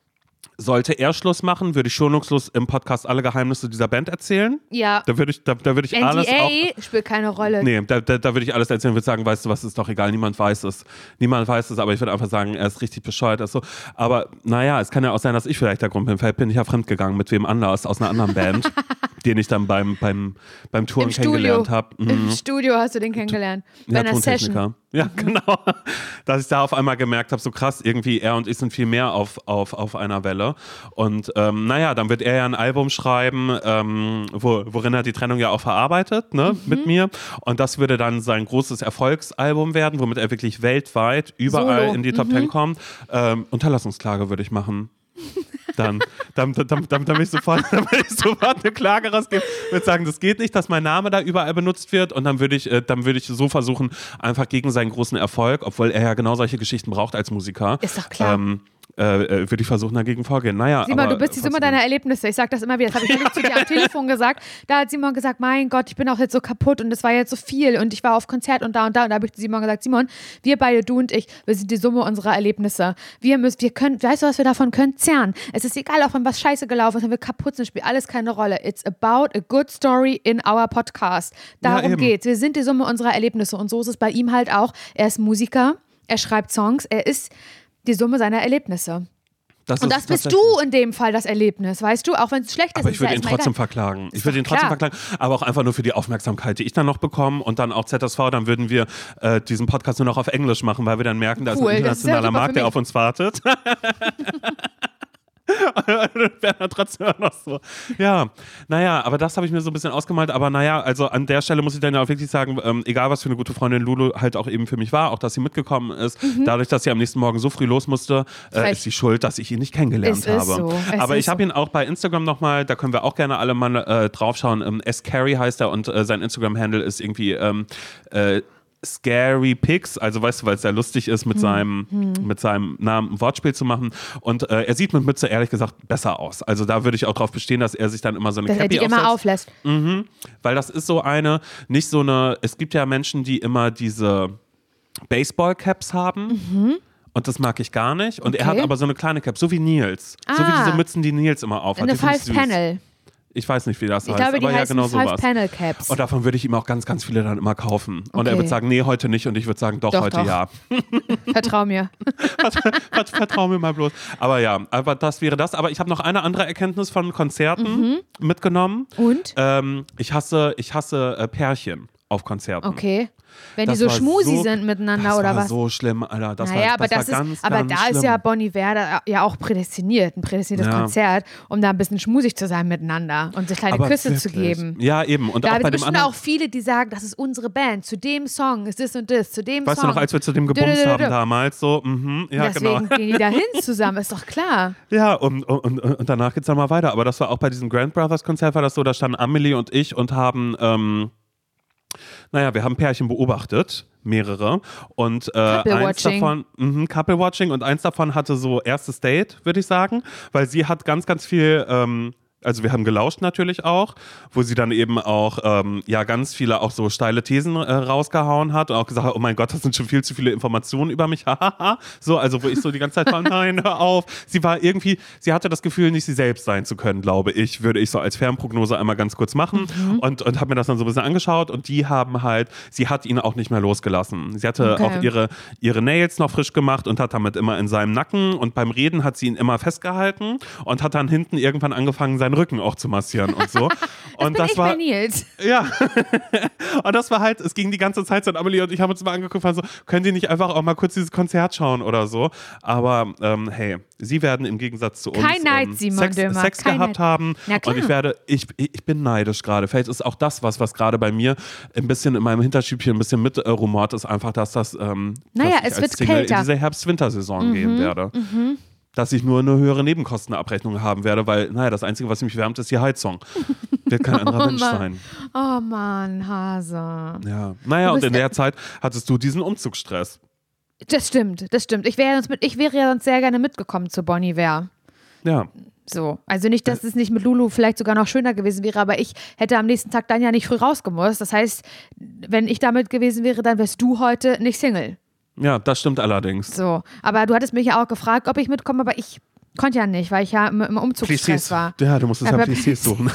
sollte er Schluss machen, würde ich schonungslos im Podcast alle Geheimnisse dieser Band erzählen. Ja, Da würde ich, da, da würde ich N alles D auch... A spielt keine Rolle. Nee, da, da, da würde ich alles erzählen, würde sagen, weißt du was, ist doch egal, niemand weiß es. Niemand weiß es, aber ich würde einfach sagen, er ist richtig bescheuert. Er ist so. Aber naja, es kann ja auch sein, dass ich vielleicht der Grund bin. Vielleicht bin ich ja fremdgegangen mit wem anders aus einer anderen Band, den ich dann beim, beim, beim Touren Im Studio. kennengelernt habe. Im Studio hast du den kennengelernt. Bei Ja, einer Session. Tontechniker. Ja, genau. Dass ich da auf einmal gemerkt habe, so krass, irgendwie er und ich sind viel mehr auf, auf, auf einer Welle. Und ähm, naja, dann wird er ja ein Album schreiben, ähm, wo, worin er die Trennung ja auch verarbeitet, ne, Mhm. mit mir. Und das würde dann sein großes Erfolgsalbum werden, womit er wirklich weltweit überall Solo. in die Top Mhm. Ten kommt. Ähm, Unterlassungsklage würde ich machen. Dann, dann, dann, dann, dann, will ich sofort, dann will ich sofort eine Klage rausgeben. Würde sagen, das geht nicht, dass mein Name da überall benutzt wird. Und dann würde ich, äh, dann würde ich so versuchen, einfach gegen seinen großen Erfolg, obwohl er ja genau solche Geschichten braucht als Musiker, Ist doch klar. ähm, äh, äh, würde ich versuchen, dagegen vorgehen. Naja, Simon, aber du bist die Summe trotzdem. deiner Erlebnisse. Ich sag das immer wieder. Das habe ich neulich zu dir am Telefon gesagt. Da hat Simon gesagt, mein Gott, ich bin auch jetzt so kaputt und es war jetzt so viel und ich war auf Konzert und da und da. Und da habe ich zu Simon gesagt, Simon, wir beide, du und ich, wir sind die Summe unserer Erlebnisse. Wir müssen, wir können, weißt du, was wir davon können? Zerren. Es ist egal, auch wenn was scheiße gelaufen ist, wenn wir kaputt sind, spielt alles keine Rolle. It's about a good story in our podcast. Darum eben. geht's. Wir sind die Summe unserer Erlebnisse und so ist es bei ihm halt auch. Er ist Musiker, er schreibt Songs, er ist die Summe seiner Erlebnisse. Das Und ist das bist tatsächlich- du in dem Fall, das Erlebnis, weißt du? Auch wenn es schlecht ist. Aber ist ich würde ja ihn erstmal trotzdem egal. verklagen. Ich Ist würde doch ihn trotzdem klar. verklagen, aber auch einfach nur für die Aufmerksamkeit, die ich dann noch bekomme und dann auch Z S V, dann würden wir äh, diesen Podcast nur noch auf Englisch machen, weil wir dann merken, da ist Cool, ein das ist ja internationaler super Markt, für der mich. auf uns wartet. Wäre dann trotzdem immer noch so. Ja, naja, aber das habe ich mir so ein bisschen ausgemalt. Aber naja, also an der Stelle muss ich dann ja auch wirklich sagen, ähm, egal was für eine gute Freundin Lulu halt auch eben für mich war, auch dass sie mitgekommen ist, dadurch, dass sie am nächsten Morgen so früh los musste, äh, Frech. ist sie schuld, dass ich ihn nicht kennengelernt Es ist habe. so, es Aber ist ich habe ihn auch bei Instagram nochmal, da können wir auch gerne alle mal äh, draufschauen. Ähm, S. Carey heißt er und äh, sein Instagram-Handle ist irgendwie ähm, äh, Scary Pics, also weißt du, weil es sehr lustig ist, mit, seinem, mit seinem Namen ein Wortspiel zu machen. Und äh, er sieht mit Mütze ehrlich gesagt besser aus. Also da würde ich auch drauf bestehen, dass er sich dann immer so eine Dass er Cappy die immer aufsetzt. auflässt. Mhm, weil das ist so eine, nicht so eine, es gibt ja Menschen, die immer diese Baseball-Caps haben. Und das mag ich gar nicht. Und er Okay. hat aber so eine kleine Cap, so wie Nils. So wie Ah. diese Mützen, die Nils immer aufhat. Eine Die find ich süß. Five-Panel. Ich weiß nicht, wie das Ich heißt, glaube, die aber ja, heißen genau sowas. Five-Panel-Caps. Und davon würde ich ihm auch ganz, ganz viele dann immer kaufen. Und er Okay. wird sagen, nee, heute nicht. Und ich würde sagen, doch, Doch, heute doch. ja. Vertrau mir. Vert- Vertrau mir mal bloß. Aber ja, aber das wäre das. Aber ich habe noch eine andere Erkenntnis von Konzerten mitgenommen. Und? Ähm, ich hasse, ich hasse äh, Pärchen auf Konzerten. Okay. Wenn Das die so war schmusi so- sind miteinander das oder war was? so schlimm, Alter. Das naja, war, aber, das das war ist, ganz, aber ganz da schlimm. ist ja Bon Iver da, ja auch prädestiniert, ein prädestiniertes Ja. Konzert, um da ein bisschen schmusig zu sein miteinander und sich kleine Aber Küsse zu wirklich. geben. Ja, eben. Und Da auch habe bei ich dem bestimmt anderen. auch viele, die sagen, das ist unsere Band. Zu dem Song ist das und das. Zu dem Weißt Song. du noch, als wir zu dem gebumst Dö, dö, dö, haben dö. damals, so, mhm, ja, Deswegen genau. gehen die da hin zusammen, ist doch klar. Ja, und, und, und danach geht's dann mal weiter. Aber das war auch bei diesem Grand Brothers Konzert, war das so, da standen Amelie und ich und haben, ähm, naja, wir haben Pärchen beobachtet, mehrere. Und äh, Couple eins Watching. davon, mh, Couple Watching, und eins davon hatte so erstes Date, würde ich sagen, weil sie hat ganz, ganz viel, ähm, also wir haben gelauscht natürlich auch, wo sie dann eben auch ähm, ja ganz viele auch so steile Thesen äh, rausgehauen hat und auch gesagt hat, oh mein Gott, das sind schon viel zu viele Informationen über mich, hahaha. So, also wo ich so die ganze Zeit war, nein, hör auf. Sie war irgendwie, sie hatte das Gefühl, nicht sie selbst sein zu können, glaube ich, würde ich so als Fernprognose einmal ganz kurz machen Mhm. und, und habe mir das dann so ein bisschen angeschaut und die haben halt, sie hat ihn auch nicht mehr losgelassen. Sie hatte Okay. auch ihre, ihre Nails noch frisch gemacht und hat damit immer in seinem Nacken und beim Reden hat sie ihn immer festgehalten und hat dann hinten irgendwann angefangen, seinen Rücken auch zu massieren und so. Und Bin das ich war bei Nils. ja. Und das war halt, es ging die ganze Zeit so, und Amelie und ich haben uns mal angeguckt, waren so, können die nicht einfach auch mal kurz dieses Konzert schauen oder so? Aber ähm, hey, sie werden im Gegensatz zu uns Kein Neid, ähm, Simon Sex, Dömer, Sex kein gehabt Neid. haben. Na klar. Und ich werde, ich, ich bin neidisch gerade. Vielleicht ist auch das was, was gerade bei mir ein bisschen in meinem Hinterstübchen ein bisschen mit äh, rumort, ist einfach, dass das ähm, Naja, dass ich es als wird Single kälter. in diese Herbst-Wintersaison Mhm, gehen werde. Dass ich nur eine höhere Nebenkostenabrechnung haben werde, weil, naja, das Einzige, was mich wärmt, ist die Heizung. Wird kein anderer Oh Mensch Mann. sein. Oh Mann, Hase. Ja, naja, Du und bist in der Zeit hattest du diesen Umzugsstress. Das stimmt, das stimmt. Ich wäre, sonst mit, ich wäre ja sonst sehr gerne mitgekommen zu Bon Iver. Ja, So, also nicht, dass es nicht mit Lulu vielleicht sogar noch schöner gewesen wäre, aber ich hätte am nächsten Tag dann ja nicht früh rausgemusst. Das heißt, wenn ich damit gewesen wäre, dann wärst du heute nicht Single. ja, das stimmt allerdings. So, aber du hattest mich ja auch gefragt, ob ich mitkomme, aber ich konnte ja nicht, weil ich ja im, im Umzugsstress Plissés. war. Ja, du musstest ja Aber Plissés suchen.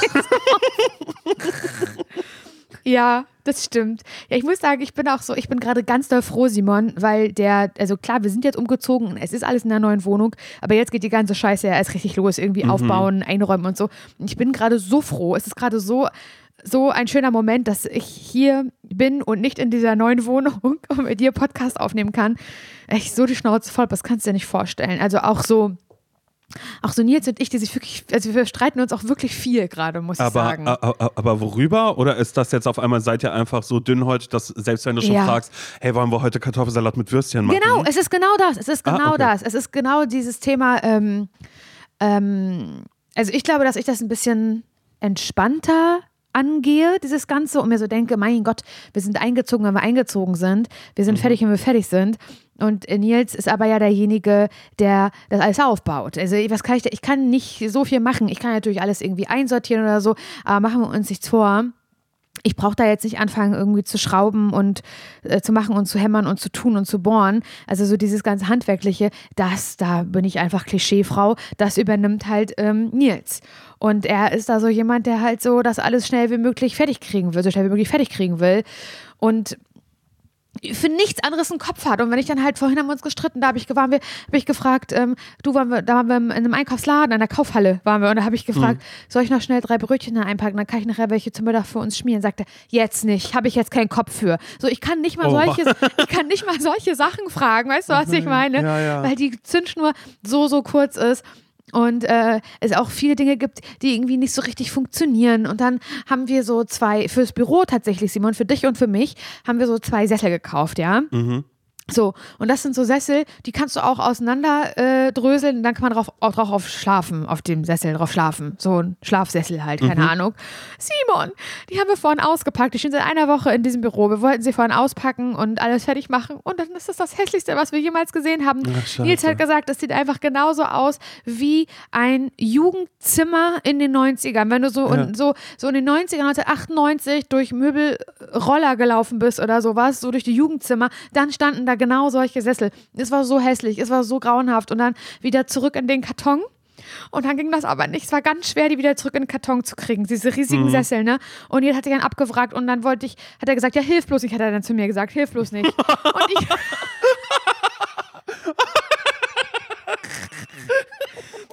Ja, das stimmt. Ja, ich muss sagen, ich bin auch so, ich bin gerade ganz doll froh, Simon, weil der, also klar, wir sind jetzt umgezogen, es ist alles in der neuen Wohnung, aber jetzt geht die ganze Scheiße ja erst richtig los, irgendwie Mhm. aufbauen, einräumen und so. Und ich bin gerade so froh, es ist gerade so, so ein schöner Moment, dass ich hier bin und nicht in dieser neuen Wohnung und mit dir Podcast aufnehmen kann. Echt so die Schnauze voll, das kannst du dir nicht vorstellen. Also auch so, auch so Nils und ich, die sich wirklich, also wir streiten uns auch wirklich viel gerade, muss ich Aber, sagen. a- a- aber worüber? Oder ist das jetzt auf einmal, seid ihr einfach so dünnhäutig, dass selbst wenn du schon Ja. fragst, hey, wollen wir heute Kartoffelsalat mit Würstchen machen? Genau, es ist genau das. Es ist Ah, genau okay. das. Es ist genau dieses Thema. Ähm, ähm, also ich glaube, dass ich das ein bisschen entspannter angehe, dieses Ganze, und mir so denke, mein Gott, wir sind eingezogen, wenn wir eingezogen sind. Wir sind Mhm. fertig, wenn wir fertig sind. Und äh, Nils ist aber ja derjenige, der das alles aufbaut. Also was kann ich, da- ich kann nicht so viel machen. Ich kann natürlich alles irgendwie einsortieren oder so, aber machen wir uns nichts vor. Ich brauche da jetzt nicht anfangen, irgendwie zu schrauben und äh, zu machen und zu hämmern und zu tun und zu bohren. Also so dieses ganze Handwerkliche, das, da bin ich einfach Klischeefrau. Das übernimmt halt ähm, Nils. Und er ist da so jemand, der halt so das alles schnell wie möglich fertig kriegen will, so schnell wie möglich fertig kriegen will. Und für nichts anderes einen Kopf hat. Und wenn ich dann halt, vorhin haben wir uns gestritten, da habe ich, waren wir, habe ich gefragt, ähm, du, waren wir, da waren wir in einem Einkaufsladen, an der Kaufhalle waren wir, und da habe ich gefragt, soll ich noch schnell drei Brötchen da einpacken, dann kann ich nachher welche zum Mittag für uns schmieren. Sagte, jetzt nicht, habe ich jetzt keinen Kopf für. So, ich kann nicht mal Oh. solche, ich kann nicht mal solche Sachen fragen, weißt du, was ich meine? Ja, ja. Weil die Zündschnur so, so kurz ist. Und äh, es auch viele Dinge gibt, die irgendwie nicht so richtig funktionieren. Und dann haben wir so zwei, fürs Büro tatsächlich, Simon, für dich und für mich, haben wir so zwei Sessel gekauft, ja. Mhm. So, und das sind so Sessel, die kannst du auch auseinander äh, dröseln, und dann kann man drauf, auch drauf auf schlafen, auf dem Sessel drauf schlafen. So ein Schlafsessel halt, keine Mhm. Ahnung. Simon, die haben wir vorhin ausgepackt. Die stehen seit einer Woche in diesem Büro. Wir wollten sie vorhin auspacken und alles fertig machen. Und dann ist das das Hässlichste, was wir jemals gesehen haben. Ach, scheiße. Nils hat gesagt, das sieht einfach genauso aus wie ein Jugendzimmer in den neunzigern. Wenn du so, Ja. in, so, so in den neunzigern, neunzehnhundertachtundneunzig durch Möbelroller gelaufen bist oder sowas, so durch die Jugendzimmer, dann standen da genau solche Sessel. Es war so hässlich, es war so grauenhaft. Und dann wieder zurück in den Karton. Und dann ging das aber nicht. Es war ganz schwer, die wieder zurück in den Karton zu kriegen, diese riesigen Mhm. Sessel, ne? Und Nils hat sich dann abgewrackt und dann wollte ich, hat er gesagt, ja, hilf bloß nicht, hat er dann zu mir gesagt, hilf bloß nicht. Und ich... Und ich konnte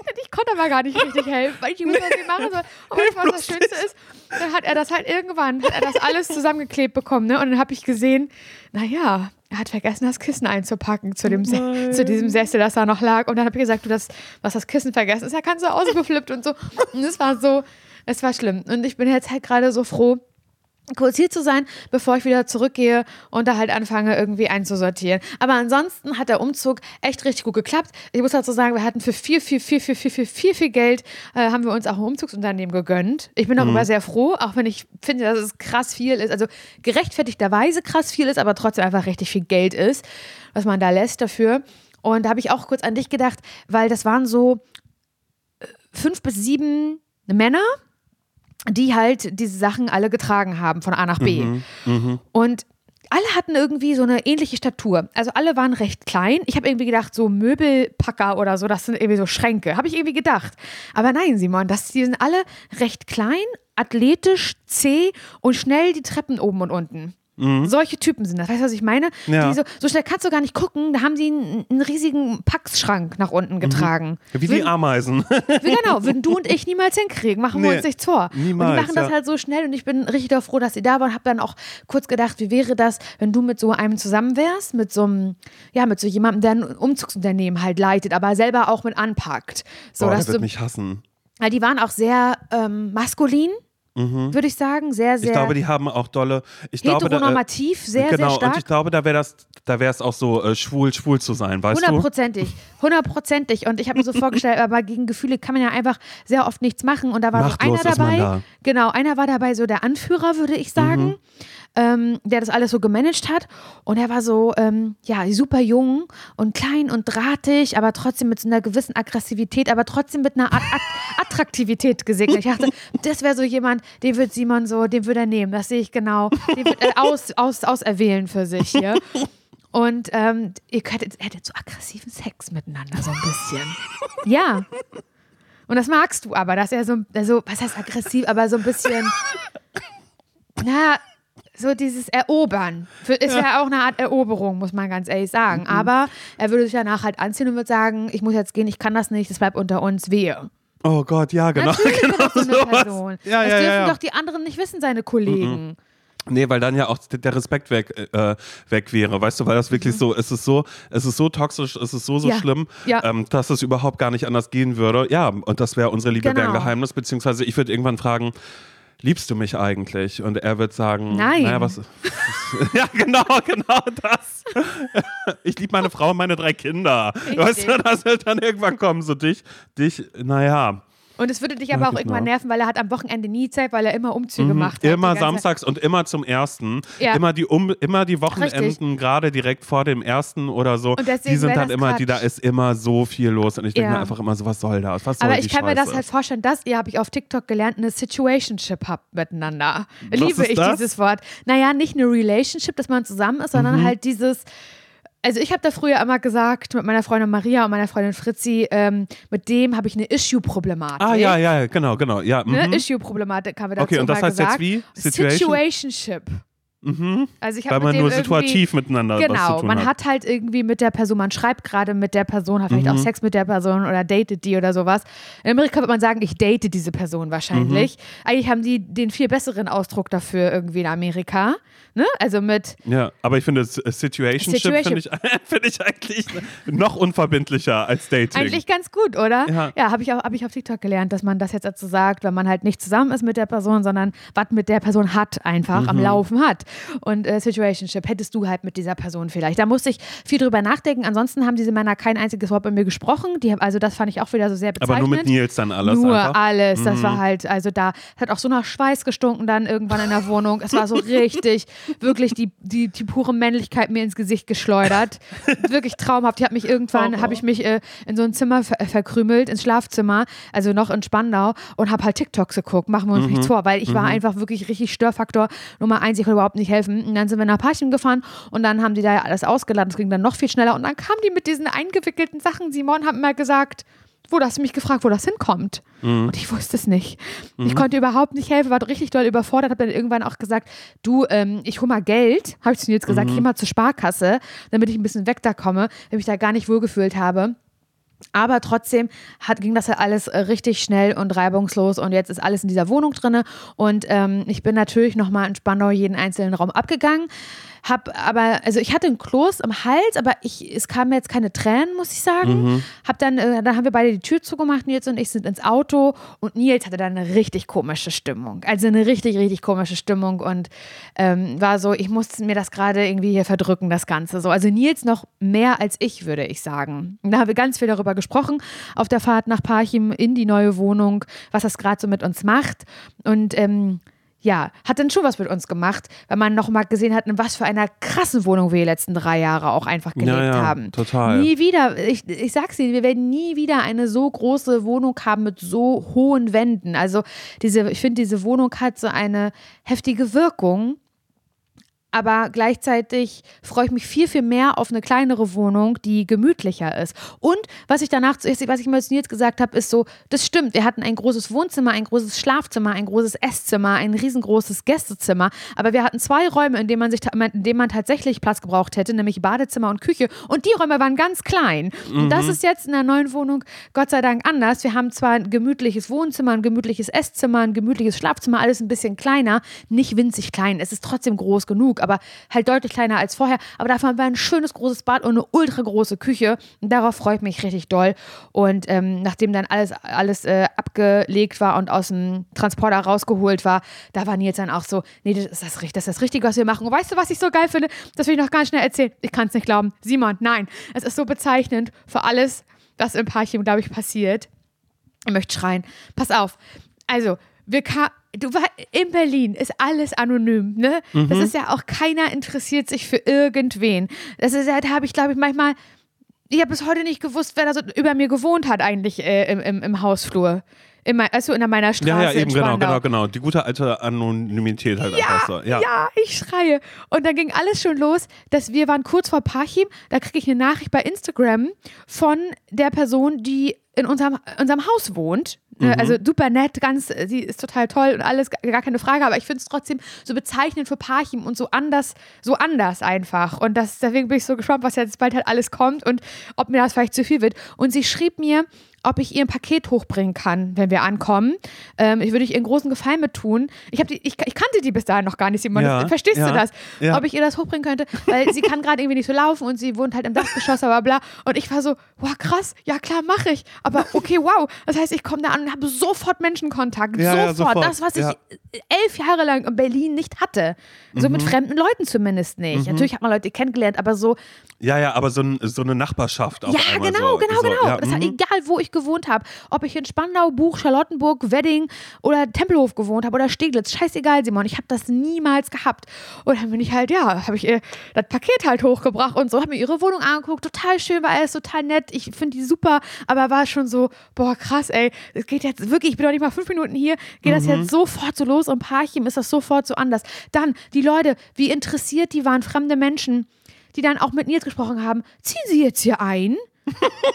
konnte aber gar nicht richtig helfen, weil ich nicht wusste, was ich machen soll. Und weißt du, was das Schönste ist? Dann hat er das halt irgendwann, hat er das alles zusammengeklebt bekommen, ne? Und dann habe ich gesehen, naja, er hat vergessen, das Kissen einzupacken zu, dem Se- zu diesem Sessel, das da noch lag. Und dann habe ich gesagt, du, das, was das Kissen vergessen ist, er kann so ausgeflippt und so. Und es war so, es war schlimm. Und ich bin jetzt halt gerade so froh, kurz hier zu sein, bevor ich wieder zurückgehe und da halt anfange, irgendwie einzusortieren. Aber ansonsten hat der Umzug echt richtig gut geklappt. Ich muss dazu sagen, wir hatten für viel, viel, viel, viel, viel, viel, viel, viel Geld, äh, haben wir uns auch ein Umzugsunternehmen gegönnt. Ich bin darüber mhm. sehr froh, auch wenn ich finde, dass es krass viel ist, also gerechtfertigterweise krass viel ist, aber trotzdem einfach richtig viel Geld ist, was man da lässt dafür. Und da habe ich auch kurz an dich gedacht, weil das waren so fünf bis sieben Männer, die halt diese Sachen alle getragen haben von A nach B. Mhm, mh. Und alle hatten irgendwie so eine ähnliche Statur. Also alle waren recht klein. Ich habe irgendwie gedacht, so Möbelpacker oder so, das sind irgendwie so Schränke. Habe ich irgendwie gedacht. Aber nein, Simon, das, die sind alle recht klein, athletisch, zäh und schnell die Treppen oben und unten. Mhm. Solche Typen sind das. Weißt du, was ich meine? Ja. Die so, so schnell kannst du gar nicht gucken. Da haben sie einen, einen riesigen Packschrank nach unten getragen. Mhm. Wie würden, die Ameisen. Genau, würden du und ich niemals hinkriegen. Machen wir Nee, uns nichts vor. niemals, und die machen das ja. halt so schnell und ich bin richtig froh, dass sie da waren. Hab dann auch kurz gedacht, wie wäre das, wenn du mit so einem zusammen wärst, mit so einem, ja, mit so jemandem, der ein Umzugsunternehmen halt leitet, aber selber auch mit anpackt. So, Boah, dass der wird du, mich hassen. ja, die waren auch sehr ähm, maskulin. Mhm. Würde ich sagen, sehr, sehr Ich glaube, die haben auch dolle. Ich glaube, da, äh, heteronormativ, sehr, genau, sehr stark. und ich glaube, da wäre das, da wäre es auch so äh, schwul, schwul zu sein, weißt du? Hundertprozentig, hundertprozentig. Und ich habe mir so vorgestellt, aber gegen Gefühle kann man ja einfach sehr oft nichts machen. Und da war so einer Machtlos ist man dabei. da. Genau, einer war dabei, so der Anführer, würde ich sagen. Mhm. Ähm, der das alles so gemanagt hat und er war so, ähm, ja, super jung und klein und drahtig, aber trotzdem mit so einer gewissen Aggressivität, aber trotzdem mit einer Art Attraktivität gesegnet. Ich dachte, das wäre so jemand, den wird Simon so, den würde er nehmen, das sehe ich genau, den wird er aus, aus, auserwählen für sich hier. Und ähm, ihr könntet, hättet so aggressiven Sex miteinander, so ein bisschen. Ja. Und das magst du aber, dass er so, also, was heißt aggressiv, aber so ein bisschen, na, so dieses Erobern. Ist ja auch eine Art Eroberung, muss man ganz ehrlich sagen. Mhm. Aber er würde sich danach halt anziehen und würde sagen, ich muss jetzt gehen, ich kann das nicht, das bleibt unter uns, wehe. Oh Gott, ja, genau. Natürlich genau ist das so eine Person. Ja, das ja, dürfen ja, ja. doch die anderen nicht wissen, seine Kollegen. Mhm. Nee, weil dann ja auch der Respekt weg, äh, weg wäre, weißt du, weil das wirklich mhm. so, es ist so, es ist so toxisch, es ist so, so ja. schlimm, ja. ähm, dass es überhaupt gar nicht anders gehen würde. Ja, und das wäre unsere Liebe, genau. wäre ein Geheimnis, beziehungsweise ich würde irgendwann fragen, liebst du mich eigentlich? Und er wird sagen, nein. Naja, was, ja, genau, genau das. Ich liebe meine Frau und meine drei Kinder. Richtig. Weißt du, das wird dann irgendwann kommen, so dich, dich, naja. Und es würde dich aber auch irgendwann nerven, weil er hat am Wochenende nie Zeit, weil er immer Umzüge mhm. macht. Immer samstags und immer zum ersten. Ja. Immer, die um, immer die Wochenenden, gerade direkt vor dem ersten oder so. Und die sind dann immer, die, da ist immer so viel los. Und ich denke ja. mir einfach immer so, was soll das? Was soll aber ich kann Scheiße? mir das halt vorstellen, dass ihr, habe ich auf TikTok gelernt, eine Situationship habt miteinander. Was Liebe ist ich das? dieses Wort. Naja, nicht eine Relationship, dass man zusammen ist, sondern mhm. halt dieses. Also ich habe da früher immer gesagt, mit meiner Freundin Maria und meiner Freundin Fritzi, ähm, mit dem habe ich eine Issue-Problematik. Ah, ja, ja, genau, genau. Ja, mhm. Eine Issue-Problematik haben wir dazu okay, und das mal heißt gesagt. jetzt wie? Situation? Situationship. Mhm. Also ich Weil man mit nur situativ miteinander genau, was zu tun man hat. hat halt irgendwie mit der Person, man schreibt gerade mit der Person, hat vielleicht mhm. auch Sex mit der Person oder datet die oder sowas. In Amerika wird man sagen, ich date diese Person wahrscheinlich. Mhm. Eigentlich haben die den viel besseren Ausdruck dafür irgendwie in Amerika. Ne? Also mit. Ja, aber ich finde Situationship Situation. finde ich, find ich eigentlich noch unverbindlicher als Dating. Eigentlich ganz gut, oder? Ja, ja habe ich, hab ich auf TikTok gelernt, dass man das jetzt dazu sagt, wenn man halt nicht zusammen ist mit der Person, sondern was mit der Person hat, einfach mhm. am Laufen hat. Und äh, Situationship hättest du halt mit dieser Person vielleicht. Da musste ich viel drüber nachdenken. Ansonsten haben diese Männer kein einziges Wort bei mir gesprochen. Die, also das fand ich auch wieder so sehr bezeichnend. Aber nur mit Nils dann alles Nur einfach? alles. Das mhm. war halt, also da hat auch so nach Schweiß gestunken dann irgendwann in der Wohnung. Es war so richtig, wirklich die, die, die pure Männlichkeit mir ins Gesicht geschleudert. Wirklich traumhaft. Ich habe mich irgendwann, oh, oh. habe ich mich äh, in so ein Zimmer ver verkrümelt, ins Schlafzimmer, also noch in Spandau und habe halt TikToks geguckt. Machen wir uns mhm. nichts vor, weil ich mhm. war einfach wirklich richtig Störfaktor Nummer eins. Ich konnte überhaupt nicht helfen. Und dann sind wir nach Parchim gefahren und dann haben die da ja alles ausgeladen. Das ging dann noch viel schneller und dann kamen die mit diesen eingewickelten Sachen. Simon hat mir gesagt, wo, du hast mich gefragt, wo das hinkommt. Mhm. Und ich wusste es nicht. Mhm. Ich konnte überhaupt nicht helfen, war richtig doll überfordert, habe dann irgendwann auch gesagt, du, ähm, ich hole mal Geld, habe ich zu Nils gesagt, mhm. ich gehe mal zur Sparkasse, damit ich ein bisschen weg da komme, weil ich mich da gar nicht wohlgefühlt habe. Aber trotzdem hat, ging das halt alles äh, richtig schnell und reibungslos und jetzt ist alles in dieser Wohnung drin und ähm, ich bin natürlich nochmal in Spandau jeden einzelnen Raum abgegangen. Hab aber, also ich hatte einen Kloß im Hals, aber ich, es kamen jetzt keine Tränen, muss ich sagen. Mhm. Hab dann, äh, dann haben wir beide die Tür zugemacht, Nils und ich sind ins Auto und Nils hatte dann eine richtig komische Stimmung. Also eine richtig, richtig komische Stimmung und ähm, war so, ich musste mir das gerade irgendwie hier verdrücken, das Ganze so. Also Nils noch mehr als ich, würde ich sagen. Und da haben wir ganz viel darüber gesprochen, auf der Fahrt nach Parchim in die neue Wohnung, was das gerade so mit uns macht und ähm, ja, hat dann schon was mit uns gemacht, weil man noch mal gesehen hat, in was für einer krassen Wohnung wir die letzten drei Jahre auch einfach gelebt ja, ja, haben. Total. Nie wieder, ich, ich sag's Ihnen, wir werden nie wieder eine so große Wohnung haben mit so hohen Wänden. Also diese, ich finde, diese Wohnung hat so eine heftige Wirkung. Aber gleichzeitig freue ich mich viel, viel mehr auf eine kleinere Wohnung, die gemütlicher ist. Und was ich danach, was ich mal zu Nils gesagt habe, ist so, das stimmt, wir hatten ein großes Wohnzimmer, ein großes Schlafzimmer, ein großes Esszimmer, ein riesengroßes Gästezimmer. Aber wir hatten zwei Räume, in denen man, sich, in denen man tatsächlich Platz gebraucht hätte, nämlich Badezimmer und Küche. Und die Räume waren ganz klein. Mhm. Und das ist jetzt in der neuen Wohnung Gott sei Dank anders. Wir haben zwar ein gemütliches Wohnzimmer, ein gemütliches Esszimmer, ein gemütliches Schlafzimmer, alles ein bisschen kleiner, nicht winzig klein. Es ist trotzdem groß genug, aber halt deutlich kleiner als vorher. Aber dafür haben wir ein schönes großes Bad und eine ultra große Küche. Und darauf freue ich mich richtig doll. Und ähm, nachdem dann alles, alles äh, abgelegt war und aus dem Transporter rausgeholt war, da war Nils dann auch so, nee, das ist das, das ist das Richtige, was wir machen. Und weißt du, was ich so geil finde? Das will ich noch ganz schnell erzählen. Ich kann es nicht glauben. Simon, nein. Es ist so bezeichnend für alles, was im Parchim, glaube ich, passiert. Ich möchte schreien. Pass auf. Also, wir kamen, du war in Berlin, ist alles anonym, ne? Mhm. Das ist ja auch, keiner interessiert sich für irgendwen. Das ist ja, da habe ich, glaube ich, manchmal, ich habe bis heute nicht gewusst, wer da so über mir gewohnt hat eigentlich äh, im, im, im Hausflur. In mein, also in meiner Straße. Ja, ja, eben, in genau, Spandau. genau, genau. Die gute alte Anonymität halt ja, einfach so. Ja. ja, ich schreie. Und dann ging alles schon los, dass wir waren kurz vor Parchim, da kriege ich eine Nachricht bei Instagram von der Person, die in unserem, unserem Haus wohnt. Mhm. Also super nett, ganz, sie ist total toll und alles, gar keine Frage, aber ich finde es trotzdem so bezeichnend für Parchim und so anders, so anders einfach. Und das, deswegen bin ich so gespannt, was jetzt bald halt alles kommt und ob mir das vielleicht zu viel wird. Und sie schrieb mir, ob ich ihr ein Paket hochbringen kann, wenn wir ankommen. Ähm, ich würde ich ihr einen großen Gefallen mit tun. Ich, die, ich, ich kannte die bis dahin noch gar nicht, Simon. Ja, Verstehst ja, du das? Ja. Ob ich ihr das hochbringen könnte? Weil sie kann gerade irgendwie nicht so laufen und sie wohnt halt im Dachgeschoss, bla bla. Und ich war so, wow, krass, ja klar, mache ich. Aber okay, wow. Das heißt, ich komme da an und habe sofort Menschenkontakt. Ja, sofort. ja, sofort. Das, was ja. ich elf Jahre lang in Berlin nicht hatte. So mhm. mit fremden Leuten zumindest nicht. Mhm. Natürlich hat man Leute kennengelernt, aber so. Ja, ja, aber so, ein, so eine Nachbarschaft auch Ja, einmal genau, so. genau, so, genau. Ja, das hat mhm. egal, wo ich gewohnt habe. Ob ich in Spandau, Buch, Charlottenburg, Wedding oder Tempelhof gewohnt habe oder Steglitz. Scheißegal, Simon. Ich habe das niemals gehabt. Und dann bin ich halt, ja, habe ich ihr das Paket halt hochgebracht und so. Habe mir ihre Wohnung angeguckt. Total schön, war alles total nett. Ich finde die super. Aber war schon so, boah, krass, ey. Es geht jetzt wirklich, ich bin doch nicht mal fünf Minuten hier. Geht mhm. das jetzt sofort so los? Und Parchim ist das sofort so anders. Dann, die Leute, wie interessiert die waren, fremde Menschen, die dann auch mit Nils gesprochen haben. Ziehen Sie jetzt hier ein? Und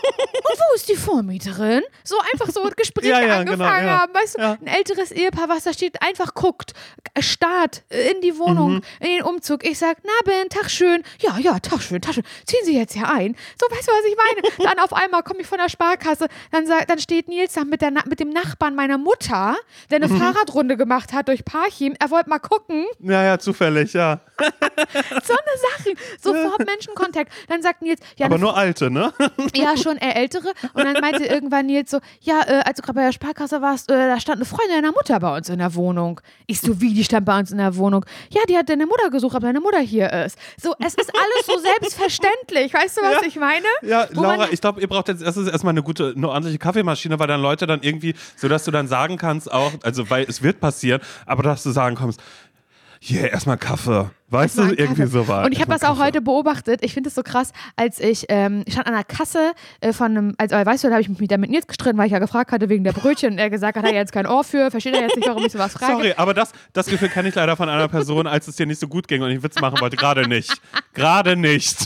wo ist die Vormieterin? So einfach so Gespräche ja, ja, angefangen genau, ja. haben. Weißt du, ja. Ein älteres Ehepaar, was da steht, einfach guckt, starrt in die Wohnung, mhm. in den Umzug. Ich sag, na Ben, Tag schön. Ja, ja, Tag schön, Tag schön. Ziehen Sie jetzt hier ein. So, weißt du, was ich meine? Dann auf einmal komme ich von der Sparkasse, dann, sag, dann steht Nils da mit, der, mit dem Nachbarn meiner Mutter, der eine mhm. Fahrradrunde gemacht hat durch Parchim. Er wollte mal gucken. Ja, ja, zufällig, ja. So eine Sache. Sofort Menschenkontakt. Dann sagt Nils, ja. Aber nur alte, ne? Ja, schon eher ältere. Und dann meinte irgendwann Nils so, ja, äh, als du gerade bei der Sparkasse warst, äh, da stand eine Freundin deiner Mutter bei uns in der Wohnung. Ich so, wie, die stand bei uns in der Wohnung? Ja, die hat deine Mutter gesucht, ob deine Mutter hier ist. So, es ist alles so selbstverständlich. Weißt du, was ja. ich meine? Ja, Wo Laura, man, ich glaube, ihr braucht jetzt erstens erstmal eine gute, eine ordentliche Kaffeemaschine, weil dann Leute dann irgendwie, sodass du dann sagen kannst auch, also, weil es wird passieren, aber dass du sagen kommst, hier, yeah, erstmal Kaffee. Weißt du, irgendwie so war. Und ich habe das auch heute beobachtet. Ich finde es so krass, als ich, ähm, ich stand an der Kasse äh, von einem, also weißt du, da habe ich mich mit, mit Nils gestritten, weil ich ja gefragt hatte wegen der Brötchen und er gesagt hat, er hat jetzt kein Ohr für, versteht er jetzt nicht, warum ich sowas frage. Sorry, aber das, das Gefühl kenne ich leider von einer Person, als es dir nicht so gut ging und ich Witz machen wollte. Gerade nicht. Gerade nicht.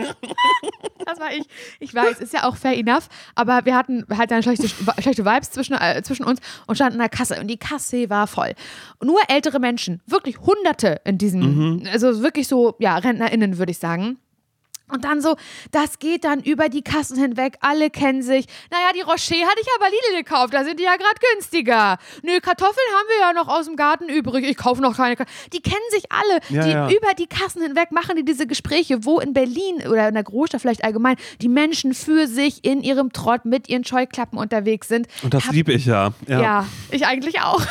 Das war ich. Ich weiß, ist ja auch fair enough, aber wir hatten halt dann schlechte, schlechte Vibes zwischen, äh, zwischen uns und standen in der Kasse und die Kasse war voll. Und nur ältere Menschen, wirklich Hunderte in diesem, mhm. also wirklich so, ja, RentnerInnen würde ich sagen. Und dann so, das geht dann über die Kassen hinweg, alle kennen sich. Naja, die Rocher hatte ich aber Lidl gekauft, da sind die ja gerade günstiger. Nö, Kartoffeln haben wir ja noch aus dem Garten übrig, ich kaufe noch keine. Die kennen sich alle, Ja, die ja. über die Kassen hinweg machen die diese Gespräche, wo in Berlin oder in der Großstadt vielleicht allgemein die Menschen für sich in ihrem Trott mit ihren Scheuklappen unterwegs sind. Und das Hab- liebe ich ja. Ja. Ja, ich eigentlich auch.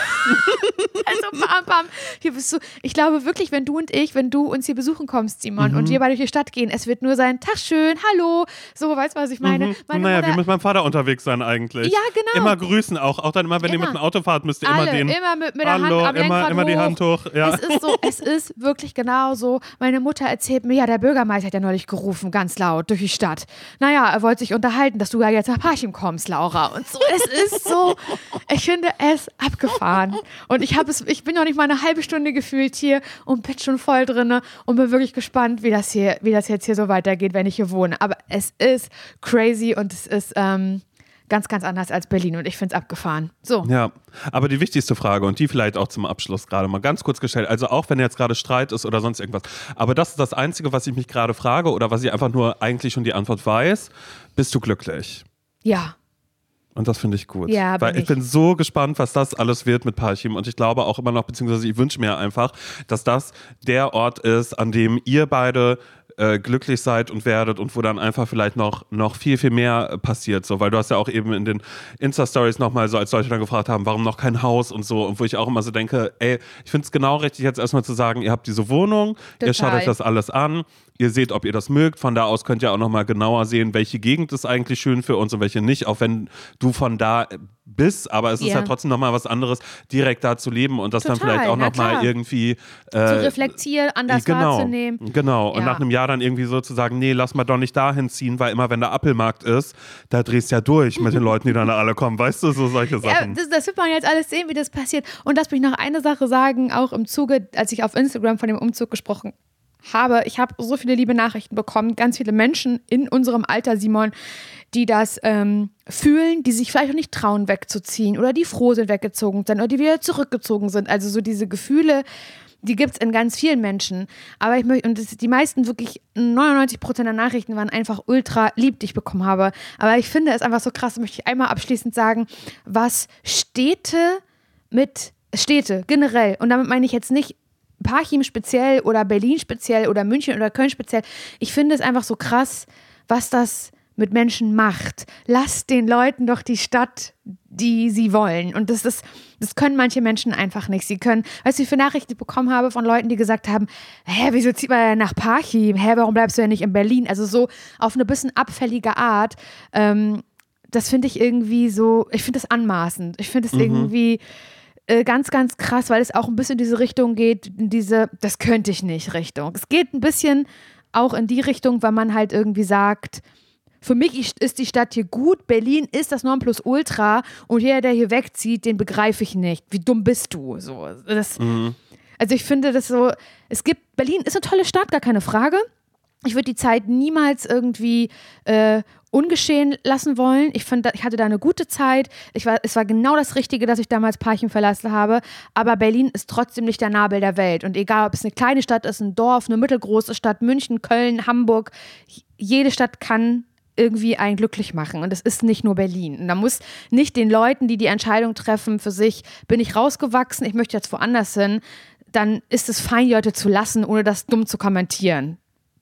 Also bam, bam. Hier bist du, ich glaube wirklich, wenn du und ich, wenn du uns hier besuchen kommst, Simon, Mhm. und wir beide durch die Stadt gehen, es wird nur sein, Tag schön, hallo, so, weißt du, was ich meine? Mhm. Meine Naja, Mutter- wie mit meinem Vater unterwegs sein eigentlich. Ja, genau. Immer grüßen auch. Auch dann immer, wenn Immer. ihr mit dem Auto fahrt, müsst ihr Alle, immer den. immer mit, mit der Hallo, Hand am immer, Lenkrad immer die hoch. Hand hoch. Ja. Es ist so, es ist wirklich genau so. Meine Mutter erzählt mir, ja, der Bürgermeister hat ja neulich gerufen, ganz laut, durch die Stadt. Naja, er wollte sich unterhalten, dass du ja jetzt nach Parchim kommst, Laura. Und so, es ist so, ich finde es abgefahren. Und ich habe es, ich bin noch nicht mal eine halbe Stunde gefühlt hier und bin schon voll drinne und bin wirklich gespannt, wie das hier, wie das jetzt hier so weitergeht, wenn ich hier wohne. Aber es ist crazy und es ist ähm, ganz, ganz anders als Berlin und ich finde es abgefahren. So. Ja, aber die wichtigste Frage und die vielleicht auch zum Abschluss gerade mal ganz kurz gestellt, also auch wenn jetzt gerade Streit ist oder sonst irgendwas, aber das ist das Einzige, was ich mich gerade frage oder was ich einfach nur eigentlich schon die Antwort weiß, bist du glücklich? Ja. Und das finde ich gut. Ja, bin Weil ich ich. bin so gespannt, was das alles wird mit Parchim. Und ich glaube auch immer noch, beziehungsweise ich wünsche mir einfach, dass das der Ort ist, an dem ihr beide äh, glücklich seid und werdet und wo dann einfach vielleicht noch, noch viel, viel mehr passiert. So, weil du hast ja auch eben in den Insta-Stories nochmal so, als Leute dann gefragt haben, warum noch kein Haus und so. Und wo ich auch immer so denke, ey, ich finde es genau richtig, jetzt erstmal zu sagen, ihr habt diese Wohnung, ihr schaut Total. euch das alles an. Ihr seht, ob ihr das mögt. Von da aus könnt ihr auch nochmal genauer sehen, welche Gegend ist eigentlich schön für uns und welche nicht, auch wenn du von da bist. Aber es ist Ja. ja trotzdem nochmal was anderes, direkt da zu leben und das Total, dann vielleicht auch na nochmal klar. irgendwie Zu äh, reflektieren, anders genau, wahrzunehmen. Genau. Und Ja. nach einem Jahr dann irgendwie so zu sagen, nee, lass mal doch nicht dahin ziehen, weil immer wenn der Appelmarkt ist, da drehst du ja durch mit den Leuten, die dann da alle kommen. Weißt du, so solche Ja, Sachen. das, das wird man jetzt alles sehen, wie das passiert. Und lass mich noch eine Sache sagen, auch im Zuge, als ich auf Instagram von dem Umzug gesprochen habe. Ich habe so viele liebe Nachrichten bekommen, ganz viele Menschen in unserem Alter, Simon, die das ähm, fühlen, die sich vielleicht auch nicht trauen, wegzuziehen oder die froh sind, weggezogen sind oder die wieder zurückgezogen sind. Also so diese Gefühle, die gibt es in ganz vielen Menschen. Aber ich möchte, und das, die meisten, wirklich neunundneunzig Prozent der Nachrichten waren einfach ultra lieb, die ich bekommen habe. Aber ich finde es einfach so krass, möchte ich einmal abschließend sagen, was Städte mit Städte generell, und damit meine ich jetzt nicht Parchim speziell oder Berlin speziell oder München oder Köln speziell. Ich finde es einfach so krass, was das mit Menschen macht. Lasst den Leuten doch die Stadt, die sie wollen. Und das ist, das können manche Menschen einfach nicht. Sie können, weißt du, wie viele Nachrichten ich bekommen habe von Leuten, die gesagt haben, hä, wieso zieht man denn nach Parchim? Hä, warum bleibst du ja nicht in Berlin? Also so auf eine bisschen abfällige Art. Ähm, das finde ich irgendwie so, ich finde das anmaßend. Ich finde es Mhm. irgendwie ganz, ganz krass, weil es auch ein bisschen in diese Richtung geht, in diese, das könnte ich nicht Richtung. Es geht ein bisschen auch in die Richtung, weil man halt irgendwie sagt, für mich ist die Stadt hier gut, Berlin ist das Nonplusultra und jeder, der hier wegzieht, den begreife ich nicht. Wie dumm bist du? So, das, Mhm. Also ich finde das so, es gibt, Berlin ist eine tolle Stadt, gar keine Frage. Ich würde die Zeit niemals irgendwie äh, ungeschehen lassen wollen. Ich fand, ich hatte da eine gute Zeit. Ich war, es war genau das Richtige, dass ich damals Parchim verlassen habe. Aber Berlin ist trotzdem nicht der Nabel der Welt. Und egal, ob es eine kleine Stadt ist, ein Dorf, eine mittelgroße Stadt, München, Köln, Hamburg, jede Stadt kann irgendwie einen glücklich machen. Und es ist nicht nur Berlin. Und da muss nicht den Leuten, die die Entscheidung treffen für sich, bin ich rausgewachsen, ich möchte jetzt woanders hin, dann ist es fein, die Leute zu lassen, ohne das dumm zu kommentieren.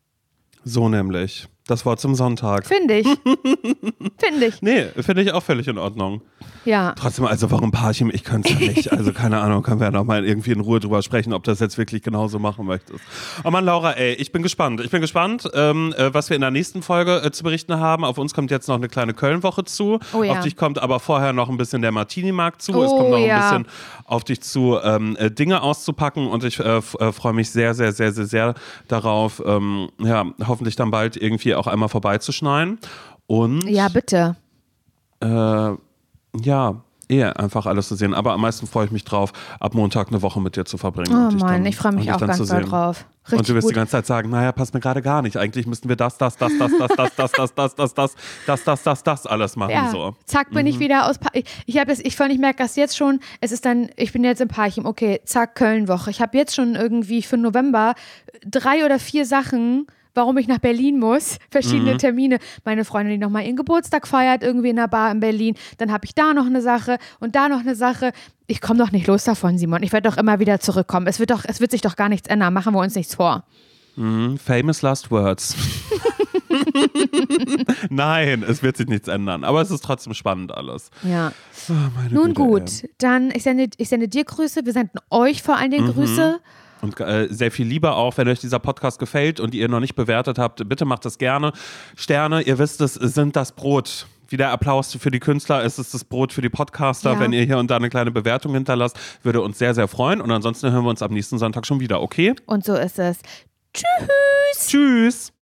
So nämlich. Das Wort zum Sonntag. Finde ich. Finde ich. Nee, finde ich auch völlig in Ordnung. Ja. Trotzdem, also warum Parchim? Ich könnte es ja nicht. Also keine Ahnung, können wir ja noch mal irgendwie in Ruhe drüber sprechen, ob du das jetzt wirklich genauso machen möchtest. Oh Mann, Laura, ey, ich bin gespannt. Ich bin gespannt, ähm, äh, was wir in der nächsten Folge äh, zu berichten haben. Auf uns kommt jetzt noch eine kleine Köln-Woche zu. Oh ja. Auf dich kommt aber vorher noch ein bisschen der Martini-Markt zu. Oh es kommt noch ja. ein bisschen auf dich zu, ähm, äh, Dinge auszupacken und ich äh, f- äh, freue mich sehr, sehr, sehr, sehr, sehr darauf, ähm, ja, hoffentlich dann bald irgendwie auch einmal vorbeizuschneiden. Und Ja, bitte. äh, ja, eher einfach alles zu sehen. Aber am meisten freue ich mich drauf, ab Montag eine Woche mit dir zu verbringen. Oh und dich Mann, dann, ich freue und mich dich auch dann zu ganz doll sehen. drauf. Und du Richtig wirst gut. die ganze Zeit sagen, naja, passt mir gerade gar nicht. Eigentlich müssten wir das, das, das, das, das, das, das, das, das, das, das, das, das, das, das, das alles machen. Ja, So. zack, bin ich wieder aus. Pa ich ich habe es, ich ich merke das jetzt schon. Es ist dann, ich bin jetzt in Parchim. Okay, zack, Köln-Woche. Ich habe jetzt schon irgendwie für November drei oder vier Sachen warum ich nach Berlin muss. Verschiedene mhm. Termine. Meine Freundin, die nochmal ihren Geburtstag feiert, irgendwie in einer Bar in Berlin. Dann habe ich da noch eine Sache und da noch eine Sache. Ich komme doch nicht los davon, Simon. Ich werde doch immer wieder zurückkommen. Es wird, doch, es wird sich doch gar nichts ändern. Machen wir uns nichts vor. Mhm. Famous last words. Nein, es wird sich nichts ändern. Aber es ist trotzdem spannend alles. Ja. Oh, Nun Güte, gut, ey. dann ich sende, ich sende dir Grüße. Wir senden euch vor allen Dingen Mhm. Grüße. Und äh, sehr viel Liebe auch, wenn euch dieser Podcast gefällt und ihr noch nicht bewertet habt, bitte macht das gerne. Sterne, ihr wisst es, sind das Brot. Wie der Applaus für die Künstler ist es das Brot für die Podcaster. Ja. Wenn ihr hier und da eine kleine Bewertung hinterlasst, würde uns sehr, sehr freuen. Und ansonsten hören wir uns am nächsten Sonntag schon wieder, okay? Und so ist es. Tschüss. Tschüss.